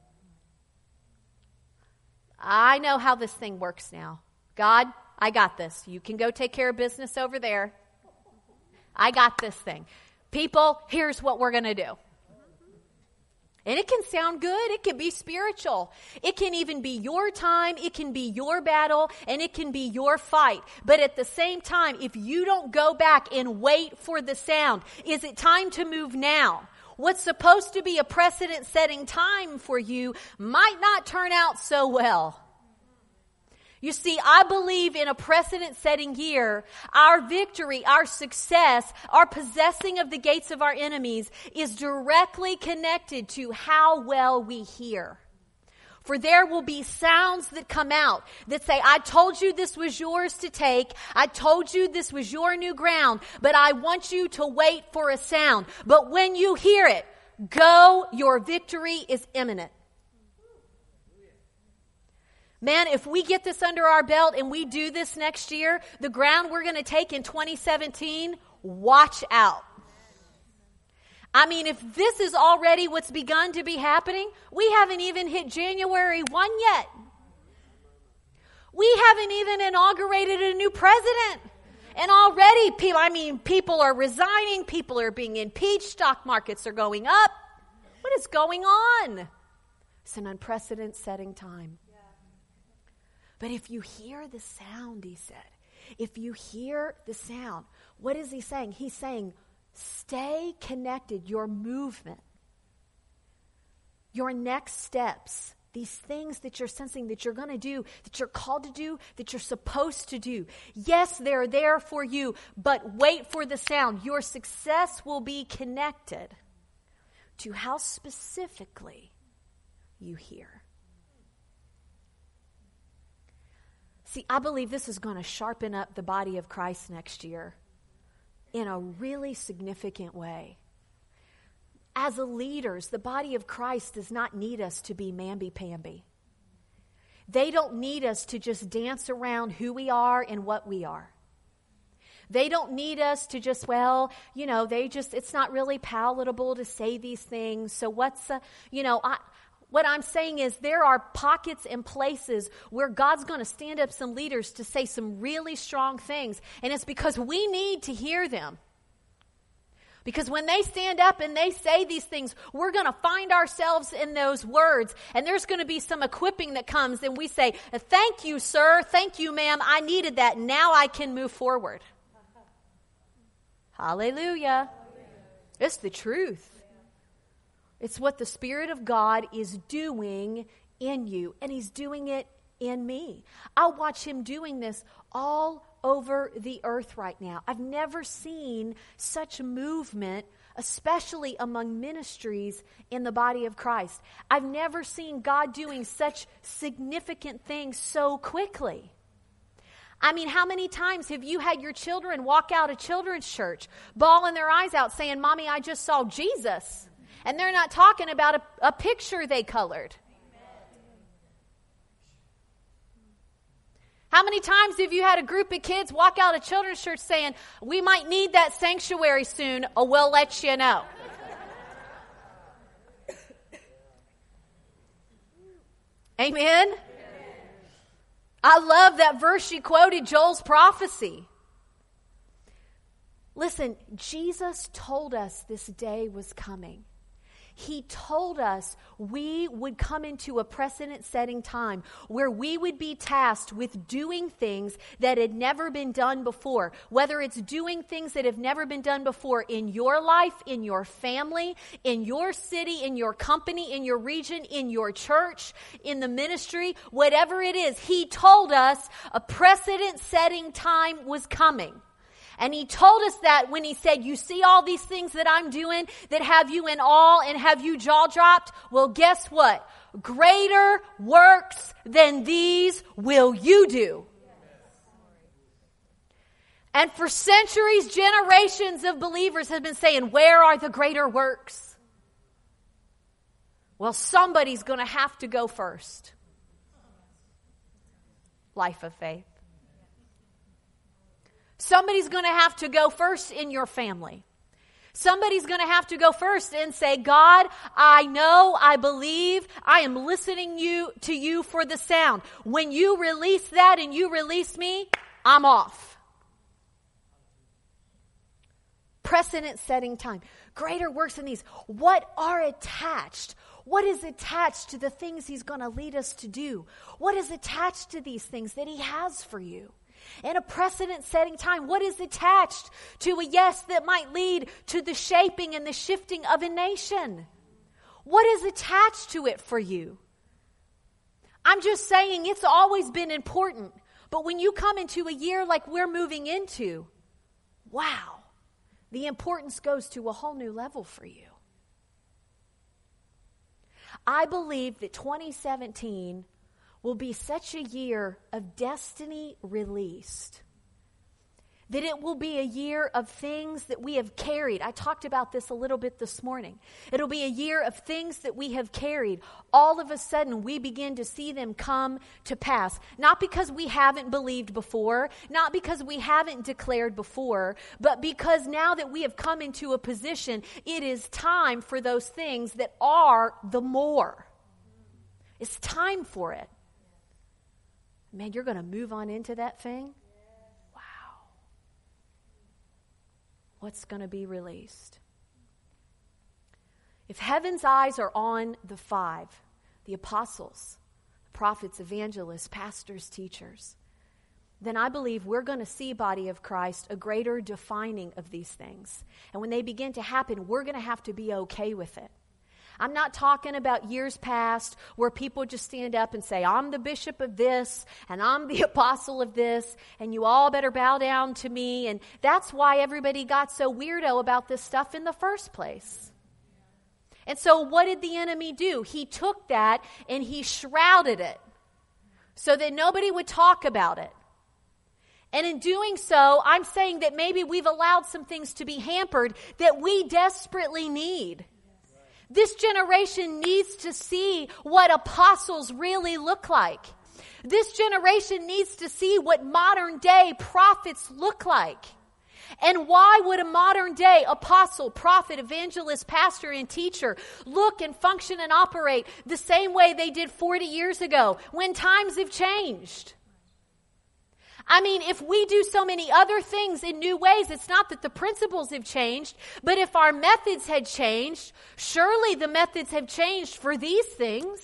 I know how this thing works now. God, I got this. You can go take care of business over there. I got this thing. People, here's what we're going to do. And it can sound good. It can be spiritual. It can even be your time. It can be your battle. And it can be your fight. But at the same time, if you don't go back and wait for the sound, is it time to move now? What's supposed to be a precedent-setting time for you might not turn out so well. You see, I believe in a precedent-setting year, our victory, our success, our possessing of the gates of our enemies is directly connected to how well we hear. For there will be sounds that come out that say, I told you this was yours to take. I told you this was your new ground, but I want you to wait for a sound. But when you hear it, go, your victory is imminent. Man, if we get this under our belt and we do this next year, the ground we're going to take in twenty seventeen, watch out. I mean, if this is already what's begun to be happening, we haven't even hit January first yet. We haven't even inaugurated a new president. And already, people, I mean, people are resigning, people are being impeached, stock markets are going up. What is going on? It's an unprecedented-setting time. But if you hear the sound, he said, if you hear the sound, what is he saying? He's saying, stay connected, your movement, your next steps, these things that you're sensing that you're going to do, that you're called to do, that you're supposed to do. Yes, they're there for you, but wait for the sound. Your success will be connected to how specifically you hear. See, I believe this is going to sharpen up the body of Christ next year in a really significant way. As a leaders, the body of Christ does not need us to be mamby-pamby. They don't need us to just dance around who we are and what we are. They don't need us to just, well, you know, they just, it's not really palatable to say these things. So what's, uh, you know, I, what I'm saying is there are pockets and places where God's going to stand up some leaders to say some really strong things. And it's because we need to hear them. Because when they stand up and they say these things, we're going to find ourselves in those words. And there's going to be some equipping that comes and we say, thank you, sir. Thank you, ma'am. I needed that. Now I can move forward. Hallelujah. It's the truth. It's what the Spirit of God is doing in you. And He's doing it in me. I watch Him doing this all over the earth right now. I've never seen such movement, especially among ministries in the body of Christ. I've never seen God doing such significant things so quickly. I mean, how many times have you had your children walk out of children's church, bawling their eyes out saying, Mommy, I just saw Jesus. And they're not talking about a, a picture they colored. How many times have you had a group of kids walk out of children's church saying, we might need that sanctuary soon, or we'll let you know? Amen? I love that verse she quoted, Joel's prophecy. Listen, Jesus told us this day was coming. He told us we would come into a precedent-setting time where we would be tasked with doing things that had never been done before. Whether it's doing things that have never been done before in your life, in your family, in your city, in your company, in your region, in your church, in the ministry, whatever it is. He told us a precedent-setting time was coming. And He told us that when He said, you see all these things that I'm doing that have you in awe and have you jaw dropped? Well, guess what? Greater works than these will you do. And for centuries, generations of believers have been saying, where are the greater works? Well, somebody's going to have to go first. Life of faith. Somebody's going to have to go first in your family. Somebody's going to have to go first and say, God, I know, I believe, I am listening you to you for the sound. When you release that and you release me, I'm off. Precedent-setting time. Greater works than these. What are attached? What is attached to the things He's going to lead us to do? What is attached to these things that He has for you? In a precedent-setting time, what is attached to a yes that might lead to the shaping and the shifting of a nation? What is attached to it for you? I'm just saying it's always been important. But when you come into a year like we're moving into, wow, the importance goes to a whole new level for you. I believe that twenty seventeen will be such a year of destiny released, that it will be a year of things that we have carried. I talked about this a little bit this morning. It'll be a year of things that we have carried. All of a sudden, we begin to see them come to pass. Not because we haven't believed before, not because we haven't declared before, but because now that we have come into a position, it is time for those things that are the more. It's time for it. Man, you're going to move on into that thing? Wow. What's going to be released? If heaven's eyes are on the five, the apostles, prophets, evangelists, pastors, teachers, then I believe we're going to see, body of Christ, a greater defining of these things. And when they begin to happen, we're going to have to be okay with it. I'm not talking about years past where people just stand up and say, I'm the bishop of this, and I'm the apostle of this, and you all better bow down to me. And that's why everybody got so weirdo about this stuff in the first place. And so what did the enemy do? He took that and he shrouded it so that nobody would talk about it. And in doing so, I'm saying that maybe we've allowed some things to be hampered that we desperately need. This generation needs to see what apostles really look like. This generation needs to see what modern day prophets look like. And why would a modern day apostle, prophet, evangelist, pastor, and teacher look and function and operate the same way they did forty years ago when times have changed? I mean, if we do so many other things in new ways, it's not that the principles have changed, but if our methods had changed, surely the methods have changed for these things.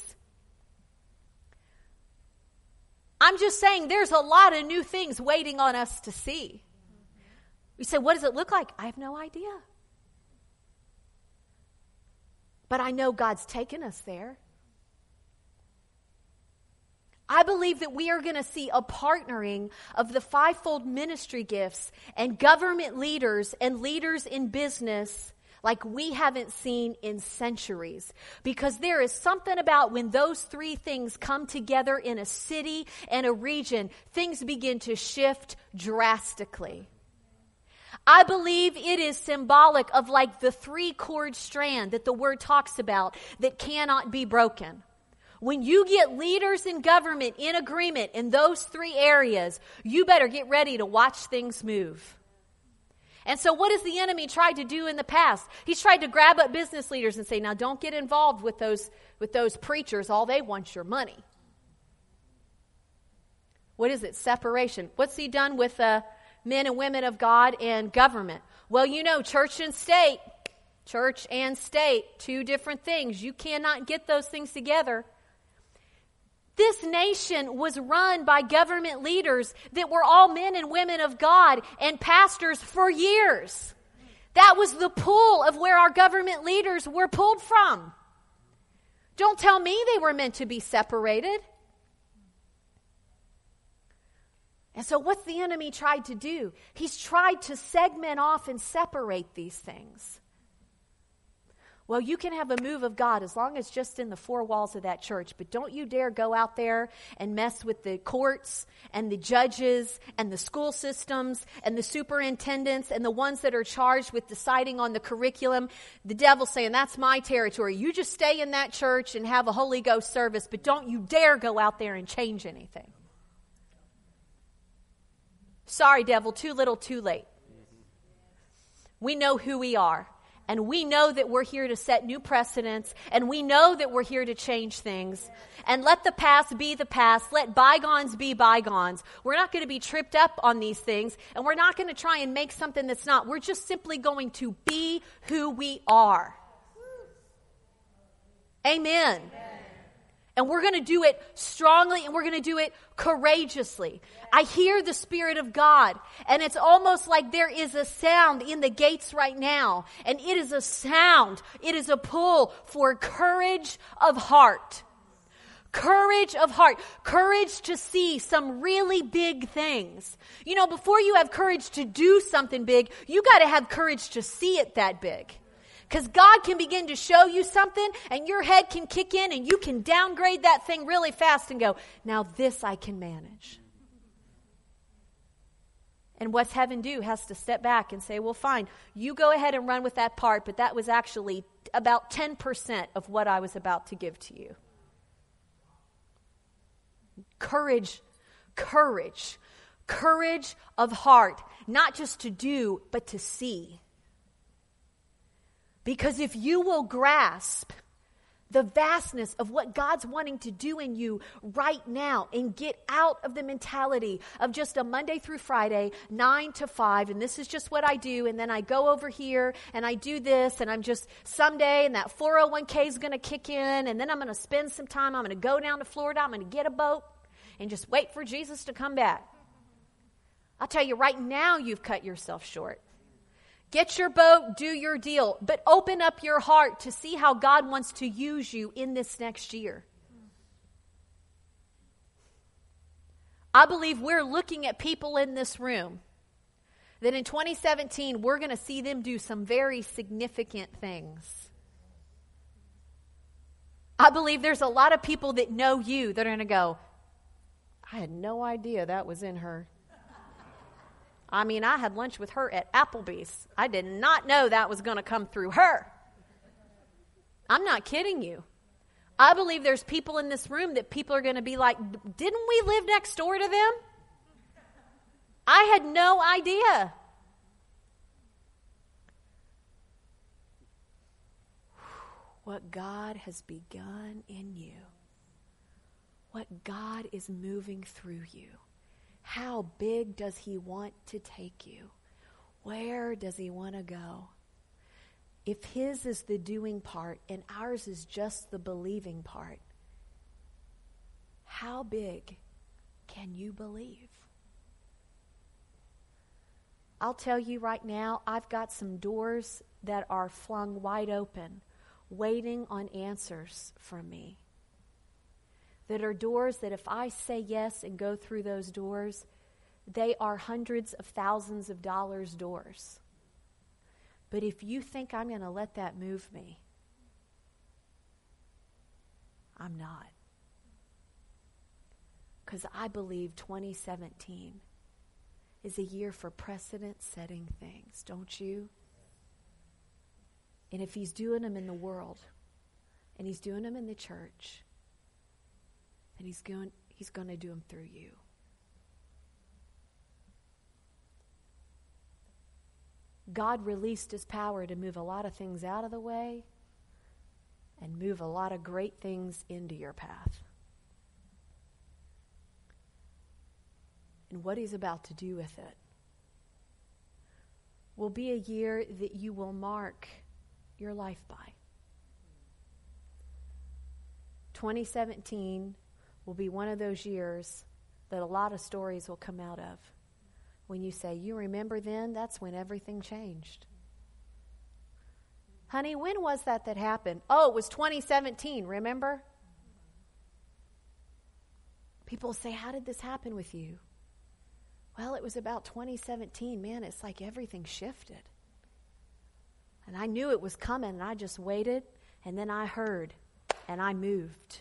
I'm just saying there's a lot of new things waiting on us to see. You say, what does it look like? I have no idea. But I know God's taken us there. I believe that we are going to see a partnering of the fivefold ministry gifts and government leaders and leaders in business like we haven't seen in centuries. Because there is something about when those three things come together in a city and a region, things begin to shift drastically. I believe it is symbolic of like the three-chord strand that the word talks about that cannot be broken. When you get leaders in government in agreement in those three areas, you better get ready to watch things move. And so what has the enemy tried to do in the past? He's tried to grab up business leaders and say, now don't get involved with those, with those preachers. All they want your money. What is it? Separation. What's he done with uh, men and women of God and government? Well, you know, church and state, church and state, two different things. You cannot get those things together. This nation was run by government leaders that were all men and women of God and pastors for years. That was the pull of where our government leaders were pulled from. Don't tell me they were meant to be separated. And so what's the enemy tried to do? He's tried to segment off and separate these things. Well, you can have a move of God as long as it's just in the four walls of that church. But don't you dare go out there and mess with the courts and the judges and the school systems and the superintendents and the ones that are charged with deciding on the curriculum. The devil's saying, that's my territory. You just stay in that church and have a Holy Ghost service, but don't you dare go out there and change anything. Sorry, devil, too little, too late. We know who we are. And we know that we're here to set new precedents. And we know that we're here to change things. And let the past be the past. Let bygones be bygones. We're not going to be tripped up on these things. And we're not going to try and make something that's not. We're just simply going to be who we are. Amen. Amen. And we're going to do it strongly and we're going to do it courageously. I hear the Spirit of God, and it's almost like there is a sound in the gates right now. And it is a sound, it is a pull for courage of heart. Courage of heart. Courage to see some really big things. You know, before you have courage to do something big, you got to have courage to see it that big. Because God can begin to show you something and your head can kick in and you can downgrade that thing really fast and go, now this I can manage. And what's heaven do has to step back and say, well, fine, you go ahead and run with that part, but that was actually about ten percent of what I was about to give to you. Courage, courage, courage of heart, not just to do, but to see. Because if you will grasp the vastness of what God's wanting to do in you right now and get out of the mentality of just a Monday through Friday, nine to five, and this is just what I do, and then I go over here and I do this, and I'm just someday, and that four oh one k is going to kick in, and then I'm going to spend some time, I'm going to go down to Florida, I'm going to get a boat, and just wait for Jesus to come back. I'll tell you, right now you've cut yourself short. Get your boat, do your deal, but open up your heart to see how God wants to use you in this next year. I believe we're looking at people in this room that in twenty seventeen, we're going to see them do some very significant things. I believe there's a lot of people that know you that are going to go, I had no idea that was in her. I mean, I had lunch with her at Applebee's. I did not know that was going to come through her. I'm not kidding you. I believe there's people in this room that people are going to be like, didn't we live next door to them? I had no idea. What God has begun in you, what God is moving through you, how big does He want to take you? Where does He want to go? If His is the doing part and ours is just the believing part, how big can you believe? I'll tell you right now, I've got some doors that are flung wide open, waiting on answers from me. That are doors that if I say yes and go through those doors, they are hundreds of thousands of dollars doors. But if you think I'm going to let that move me, I'm not. Because I believe twenty seventeen is a year for precedent-setting things, don't you? And if He's doing them in the world, and He's doing them in the church, then He's going, He's going to do them through you. God released His power to move a lot of things out of the way and move a lot of great things into your path. And what He's about to do with it will be a year that you will mark your life by. twenty seventeen will be one of those years that a lot of stories will come out of. When you say, you remember then? That's when everything changed. Honey, when was that that happened? Oh, it was twenty seventeen, remember? People say, how did this happen with you? Well, it was about twenty seventeen. Man, it's like everything shifted. And I knew it was coming, and I just waited, and then I heard, and I moved.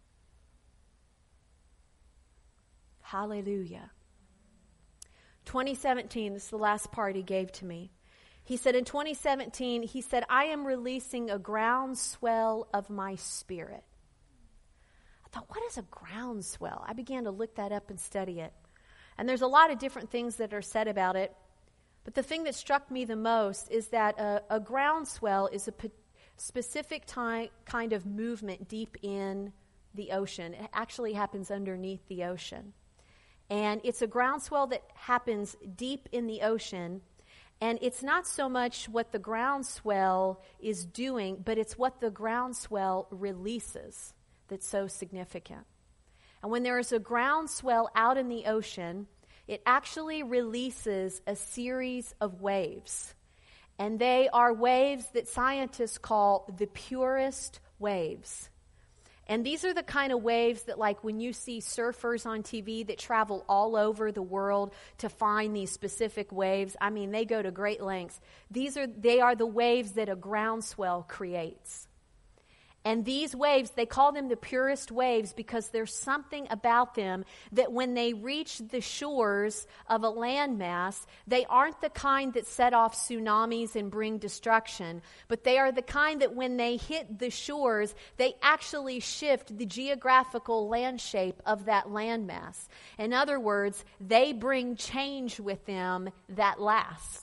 Hallelujah. twenty seventeen, this is the last part He gave to me. He said in twenty seventeen, He said, I am releasing a groundswell of my spirit. I thought, what is a groundswell? I began to look that up and study it. And there's a lot of different things that are said about it. But the thing that struck me the most is that a, a groundswell is a p- specific ty- kind of movement deep in the ocean. It actually happens underneath the ocean. And it's a groundswell that happens deep in the ocean. And it's not so much what the groundswell is doing, but it's what the groundswell releases that's so significant. And when there is a groundswell out in the ocean, it actually releases a series of waves. And they are waves that scientists call the purest waves. And these are the kind of waves that, like when you see surfers on T V that travel all over the world to find these specific waves, I mean, they go to great lengths. These are, they are the waves that a groundswell creates. And these waves, they call them the purest waves because there's something about them that when they reach the shores of a landmass, they aren't the kind that set off tsunamis and bring destruction, but they are the kind that when they hit the shores, they actually shift the geographical landscape of that landmass. In other words, they bring change with them that lasts.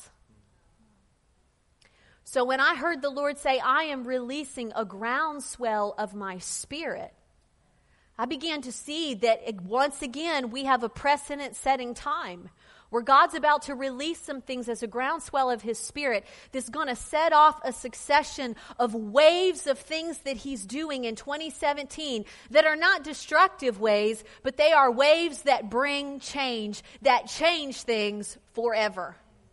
So when I heard the Lord say, I am releasing a groundswell of my spirit, I began to see that once again we have a precedent-setting time where God's about to release some things as a groundswell of His Spirit that's going to set off a succession of waves of things that He's doing in twenty seventeen that are not destructive waves, but they are waves that bring change, that change things forever.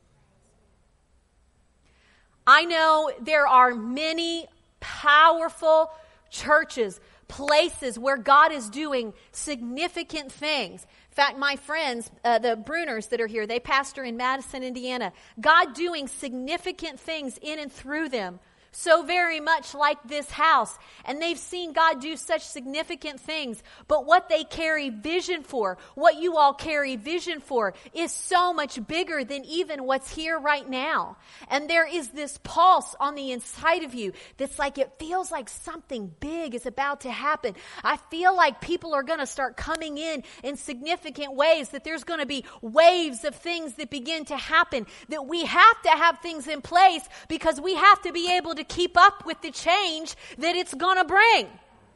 I know there are many powerful churches, places where God is doing significant things. In fact, my friends, uh, the Bruners that are here, they pastor in Madison, Indiana. God doing significant things in and through them so very much like this house. And they've seen God do such significant things. But what they carry vision for, what you all carry vision for, is so much bigger than even what's here right now. And there is this pulse on the inside of you that's like, it feels like something big is about to happen. I feel like people are going to start coming in in significant ways, that there's going to be waves of things that begin to happen, that we have to have things in place because we have to be able to keep up with the change that it's going to bring.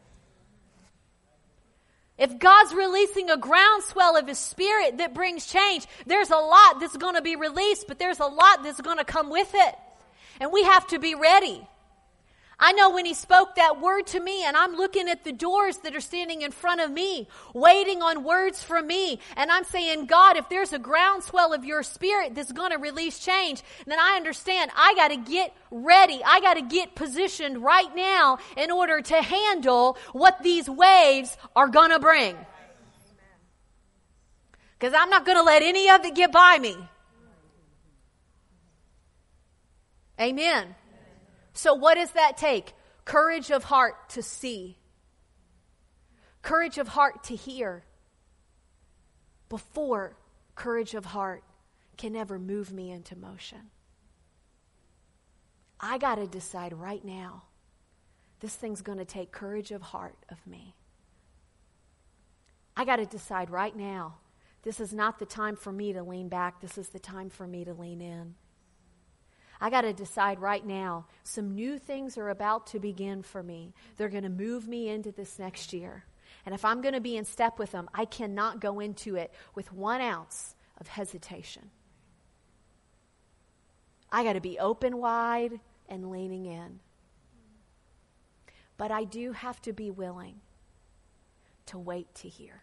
If God's releasing a groundswell of His Spirit that brings change, there's a lot that's going to be released, but there's a lot that's going to come with it. And we have to be ready. I know when He spoke that word to me, and I'm looking at the doors that are standing in front of me, waiting on words from me, and I'm saying, God, if there's a groundswell of Your Spirit that's going to release change, then I understand I got to get ready. I got to get positioned right now in order to handle what these waves are going to bring. Because I'm not going to let any of it get by me. Amen. So what does that take? Courage of heart to see. Courage of heart to hear. Before courage of heart can ever move me into motion. I got to decide right now, this thing's going to take courage of heart of me. I got to decide right now, this is not the time for me to lean back. This is the time for me to lean in. I got to decide right now, some new things are about to begin for me. They're going to move me into this next year. And if I'm going to be in step with them, I cannot go into it with one ounce of hesitation. I got to be open wide and leaning in. But I do have to be willing to wait to hear.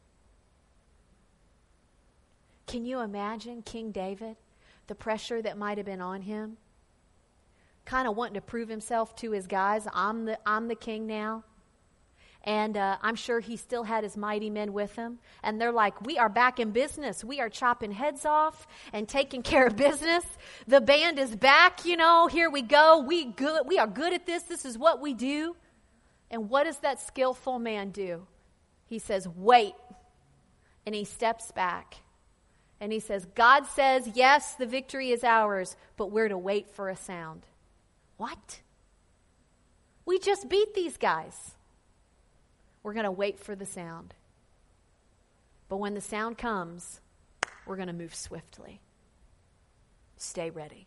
Can you imagine King David? The pressure that might have been on him, kind of wanting to prove himself to his guys. I'm the I'm the king now. And uh, I'm sure he still had his mighty men with him. And they're like, we are back in business. We are chopping heads off and taking care of business. The band is back, you know, here we go. We good. We are good at this. This is what we do. And what does that skillful man do? He says, wait. And he steps back. And he says, God says, yes, the victory is ours, but we're to wait for a sound. What? We just beat these guys. We're going to wait for the sound. But when the sound comes, we're going to move swiftly. Stay ready.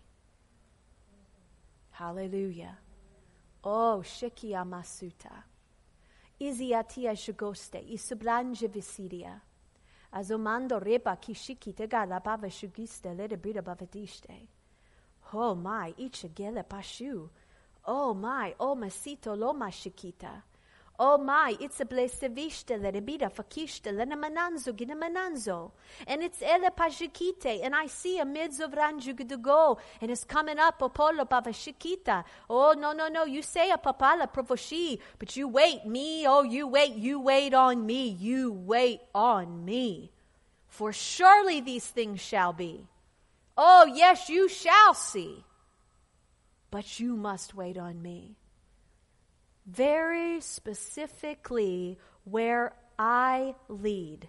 Hallelujah. Oh, Shekia Masuta. Iziatia Shugoste, Isublanje Visidia. Azomando reba kishiki tega la bava shugiste lede bida bavadiste. Oh my, ichagele pashu. Oh my, oh masito loma shikita. Oh my, it's a blesseviste lede bida fakiste lene mananzo gina mananzo. And it's ele pajikite, and I see a mids of ranjugudugo, and it's coming up opolo bavashikita. Oh no, no, no, you say a papala provoshi, but you wait me, oh you wait, you wait on me, you wait on me. For surely these things shall be. Oh yes, you shall see. But you must wait on me. Very specifically where I lead.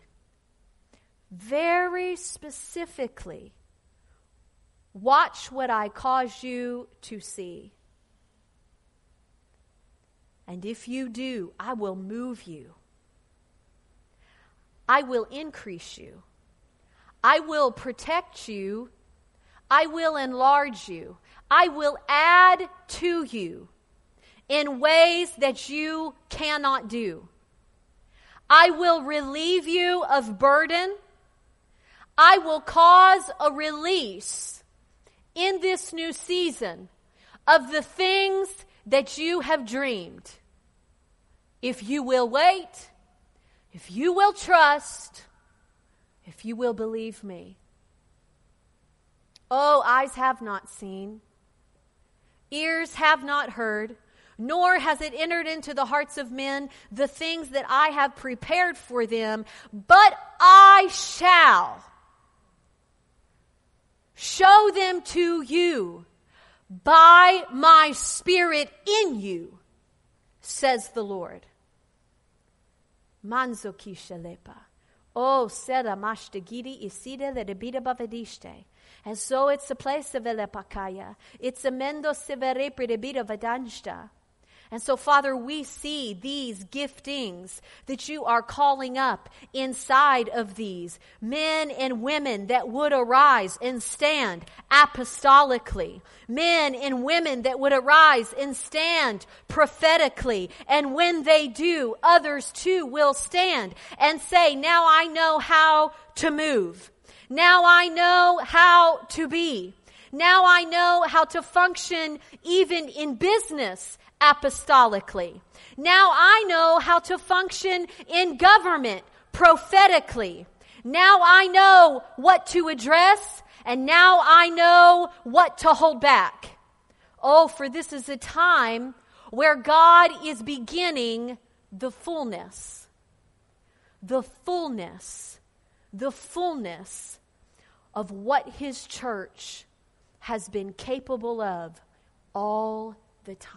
Very specifically, watch what I cause you to see. And if you do, I will move you. I will increase you. I will protect you. I will enlarge you. I will add to you in ways that you cannot do. I will relieve you of burden. I will cause a release in this new season of the things that you have dreamed. If you will wait, if you will trust, if you will believe me. Oh, eyes have not seen, ears have not heard, nor has it entered into the hearts of men the things that I have prepared for them, but I shall show them to you. by my Spirit in you, says the Lord. Manzo kishalepa. Oh, sera mashtagiri iside the debita bavadishte. And so it's a place of elepakaya. It's a mendo severe predebita vadanjta. And so, Father, we see these giftings that you are calling up inside of these men and women that would arise and stand apostolically. Men and women that would arise and stand prophetically. And when they do, others too will stand and say, now I know how to move. Now I know how to be. Now I know how to function even in business apostolically. Now I know how to function in government prophetically. Now I know what to address, and now I know what to hold back. Oh, for this is a time where God is beginning the fullness. The fullness. The fullness of what His church has been capable of all the time.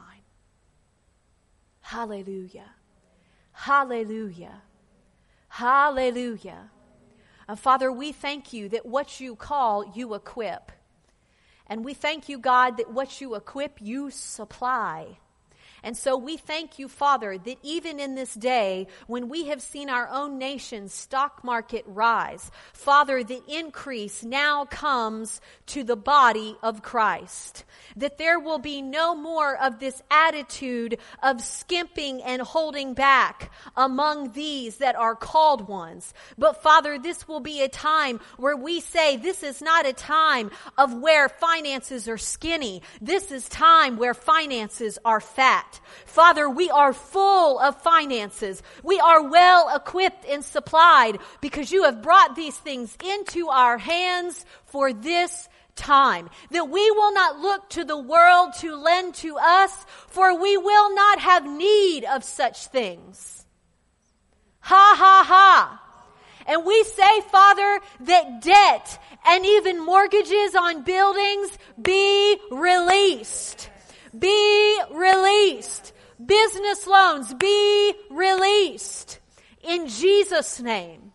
Hallelujah. Hallelujah. Hallelujah. And Father, we thank you that what you call, you equip. And we thank you, God, that what you equip, you supply. And so we thank you, Father, that even in this day, when we have seen our own nation's stock market rise, Father, the increase now comes to the body of Christ. That there will be no more of this attitude of skimping and holding back among these that are called ones. But Father, this will be a time where we say this is not a time of where finances are skinny. This is time where finances are fat. Father, we are full of finances. We are well equipped and supplied because you have brought these things into our hands for this time. That we will not look to the world to lend to us, for we will not have need of such things. Ha ha ha. And we say, Father, that debt and even mortgages on buildings be released. Be released. Business loans be released. In Jesus' name.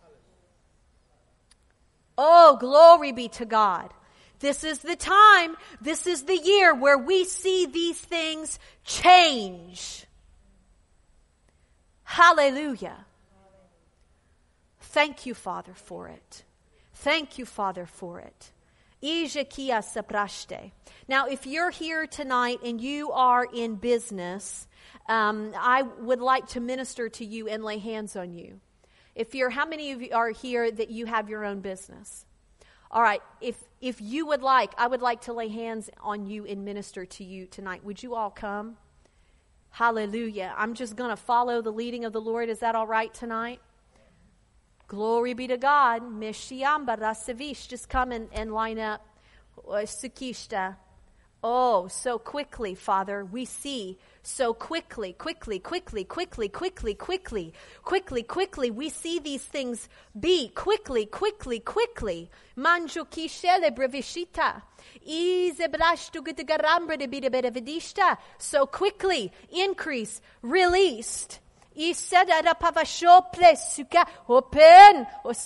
Oh, glory be to God. This is the time, this is the year where we see these things change. Hallelujah. Thank you, Father, for it. Thank you, Father, for it. Now, if you're here tonight and you are in business, um, I would like to minister to you and lay hands on you. If you're, how many of you are here that you have your own business? All right, if if you would like, I would like to lay hands on you and minister to you tonight. Would you all come? Hallelujah. I'm just going to follow the leading of the Lord. Is that all right tonight? Glory be to God. Just come and, and line up. Oh, so quickly, Father, we see so quickly, quickly, quickly, quickly, quickly, quickly, quickly, quickly, we see these things be quickly, quickly, quickly. Manjo kishele brevishita. So quickly, increase, released. Open.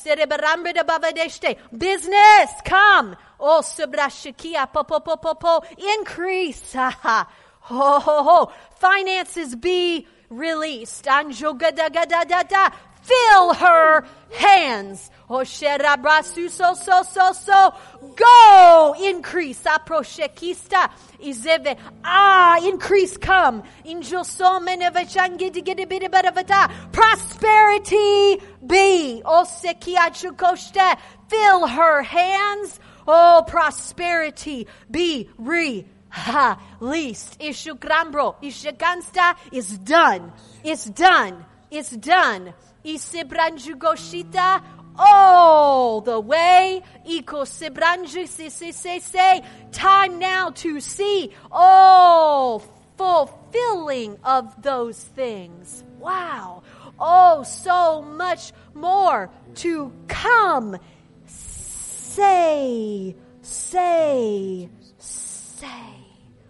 Business, come. Oh, subrashikia, po, po, po, po, po. Increase. Ho, ho, ho. Finances be released. Anjo gada gada da da. Fill her hands. Oh, sherabrasu so so so so. Go increase. Aproshekista izeve. Ah, increase come. Injo so menevachangi to get a bit of a prosperity be. Oh, sekiachukoshte. Fill her hands. Oh, prosperity be re. Ha, least. Ishukrambro. Ishagansta is done. It's done. It's done. Isibranjugoshita all the way. Iko sibranju se se se se. Time now to see all fulfilling of those things. Wow. Oh, so much more to come. Say, say, say.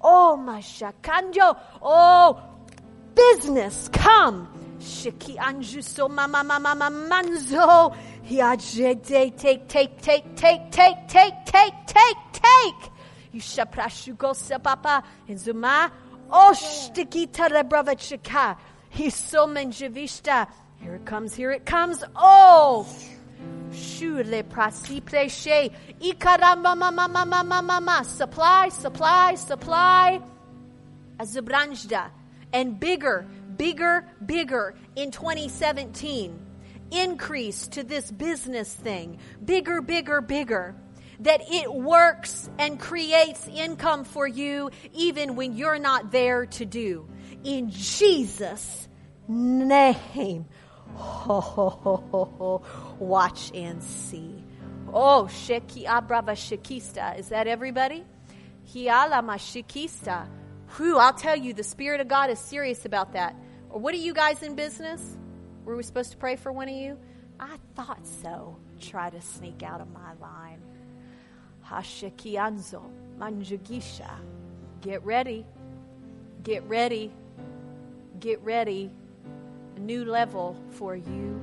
Oh, mashakanjo. Oh, business, come. Shiki anjuso mama mama mama manzo. Hiaje take take take take take take take take take take. You shaprashugo sepapa inzuma. Oh, shtiki terebrava chika. Hiso menjavista. Here it comes, here it comes. Oh, shule prasi preshe. Ikara mama mama mama mama. Supply, supply, supply. Azubranjda. And bigger, bigger, bigger in twenty seventeen. Increase to this business thing. Bigger, bigger, bigger. That it works and creates income for you even when you're not there to do. In Jesus' name. Ho, ho, ho, ho, ho. Watch and see. Oh, Sheki Abrava Shekista. Is that everybody? Hialama Shekista. Whew, I'll tell you, the Spirit of God is serious about that. Or what are you guys in business? Were we supposed to pray for one of you? I thought so. Try to sneak out of my line. Hashekianzo Manjagisha. Get ready. Get ready. Get ready. A new level for you.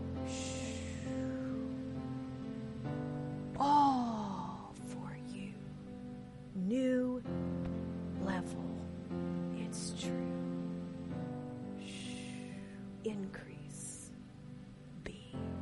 All for you. New level. It's true. Increase. Be.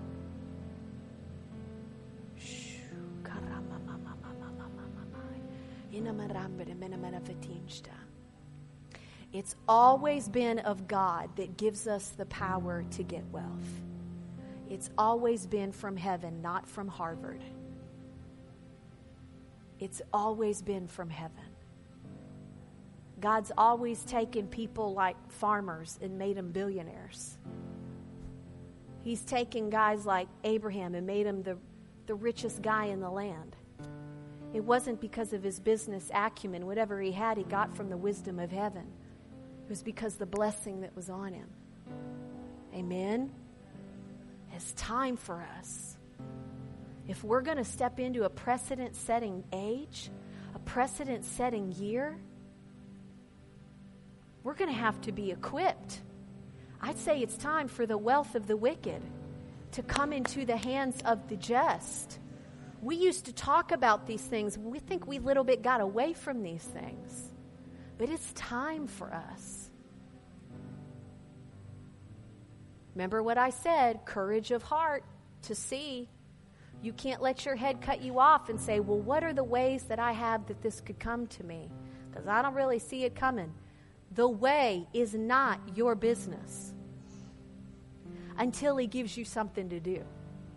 It's always been of God that gives us the power to get wealth. It's always been from heaven, not from Harvard. It's always been from heaven. God's always taken people like farmers and made them billionaires. He's taken guys like Abraham and made him the, the richest guy in the land. It wasn't because of his business acumen. Whatever he had, he got from the wisdom of heaven. It was because the blessing that was on him. Amen? It's time for us. If we're going to step into a precedent-setting age, a precedent-setting year, we're going to have to be equipped. I'd say it's time for the wealth of the wicked to come into the hands of the just. We used to talk about these things. We think we a little bit got away from these things. But it's time for us. Remember what I said, courage of heart to see. You can't let your head cut you off and say, well, what are the ways that I have that this could come to me? Because I don't really see it coming. The way is not your business until he gives you something to do.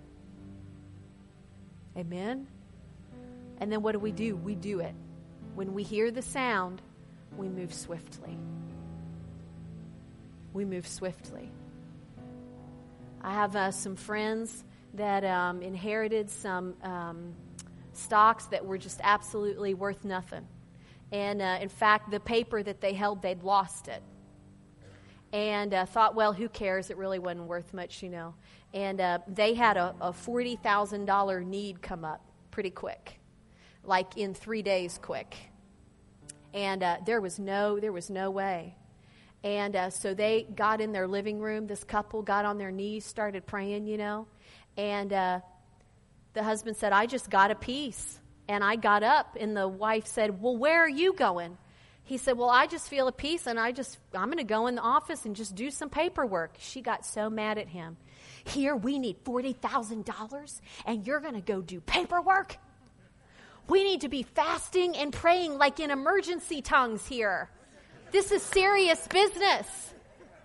Amen? And then what do we do? We do it. When we hear the sound, we move swiftly. We move swiftly. I have uh, some friends that um, inherited some um, stocks that were just absolutely worth nothing. And uh, in fact, the paper that they held, they'd lost it. And uh, thought, well, who cares? It really wasn't worth much, you know. And uh, they had a, a forty thousand dollars need come up pretty quick, like in three days quick. And uh, there was no, there was no way. And uh, so they got in their living room. This couple got on their knees, started praying, you know. And uh, the husband said, I just got a piece. And I got up, and the wife said, well, where are you going? He said, well, I just feel a peace, and I just, I'm going to go in the office and just do some paperwork. She got so mad at him. Here, we need forty thousand dollars, and you're going to go do paperwork? We need to be fasting and praying like in emergency tongues here. This is serious business.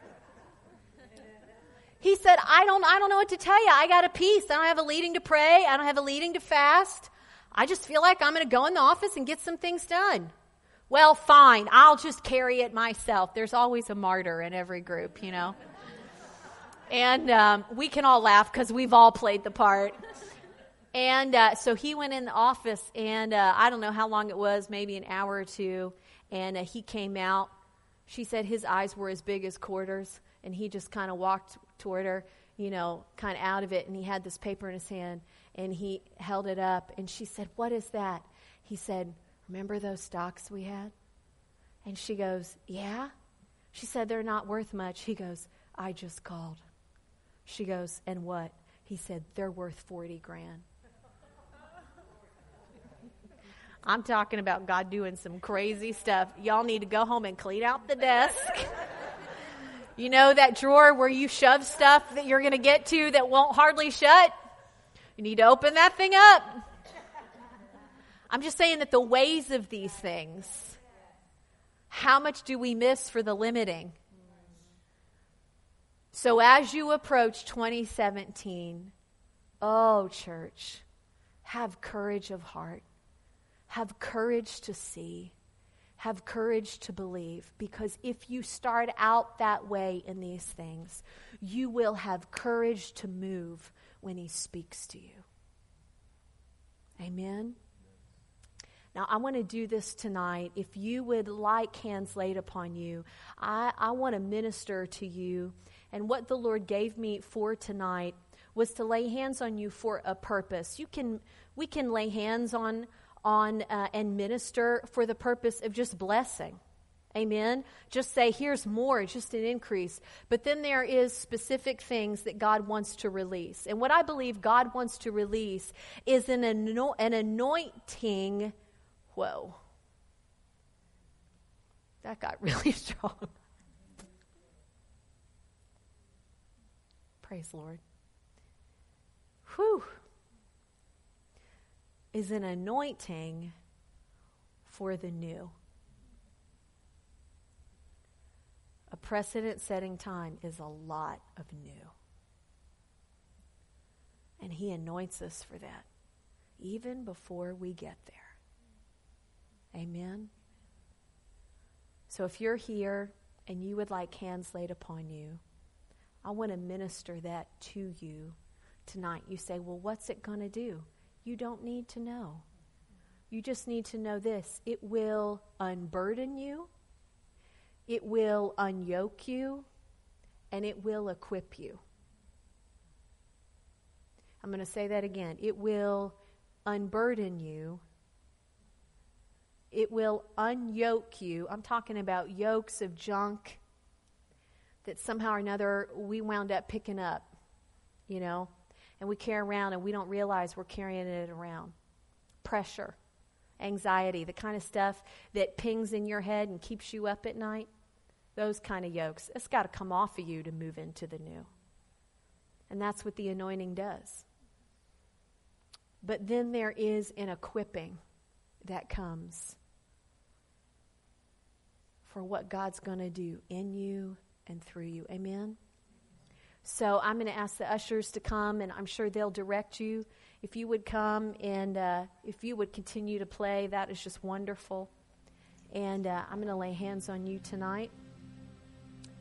He said, I don't, I don't know what to tell you. I got a peace. I don't have a leading to pray. I don't have a leading to fast. I just feel like I'm going to go in the office and get some things done. Well, fine. I'll just carry it myself. There's always a martyr in every group, you know. And um, we can all laugh because we've all played the part. And uh, so he went in the office, and uh, I don't know how long it was, maybe an hour or two, and uh, he came out. She said his eyes were as big as quarters, and he just kind of walked toward her, you know, kind of out of it, and he had this paper in his hand, and he held it up, and she said, what is that? He said, remember those stocks we had? And she goes, yeah? She said, they're not worth much. He goes, I just called. She goes, and what? He said, they're worth forty grand. I'm talking about God doing some crazy stuff. Y'all need to go home and clean out the desk. You know that drawer where you shove stuff that you're going to get to that won't hardly shut? You need to open that thing up. I'm just saying that the ways of these things, how much do we miss for the limiting? So as you approach twenty seventeen, oh, church, have courage of heart. Have courage to see. Have courage to believe. Because if you start out that way in these things, you will have courage to move when he speaks to you. Amen? Now, I want to do this tonight. If you would like hands laid upon you, I, I want to minister to you. And what the Lord gave me for tonight was to lay hands on you for a purpose. You can, we can lay hands on on uh, and minister for the purpose of just blessing. Amen. Just say, here's more, just an increase. But then there is specific things that God wants to release. And what I believe God wants to release is an, ano- an anointing. Whoa. That got really strong. Praise the Lord. Whew. Is an anointing for the new. A precedent-setting time is a lot of new. And he anoints us for that, even before we get there. Amen? So if you're here and you would like hands laid upon you, I want to minister that to you tonight. You say, well, what's it going to do? You don't need to know. You just need to know this. It will unburden you. It will unyoke you. And it will equip you. I'm going to say that again. It will unburden you. It will unyoke you. I'm talking about yokes of junk that somehow or another we wound up picking up, you know. And we carry around and we don't realize we're carrying it around. Pressure, anxiety, the kind of stuff that pings in your head and keeps you up at night. Those kind of yokes. It's got to come off of you to move into the new. And that's what the anointing does. But then there is an equipping that comes for what God's going to do in you and through you. Amen? So I'm going to ask the ushers to come, and I'm sure they'll direct you. If you would come and uh, if you would continue to play, that is just wonderful. And uh, I'm going to lay hands on you tonight.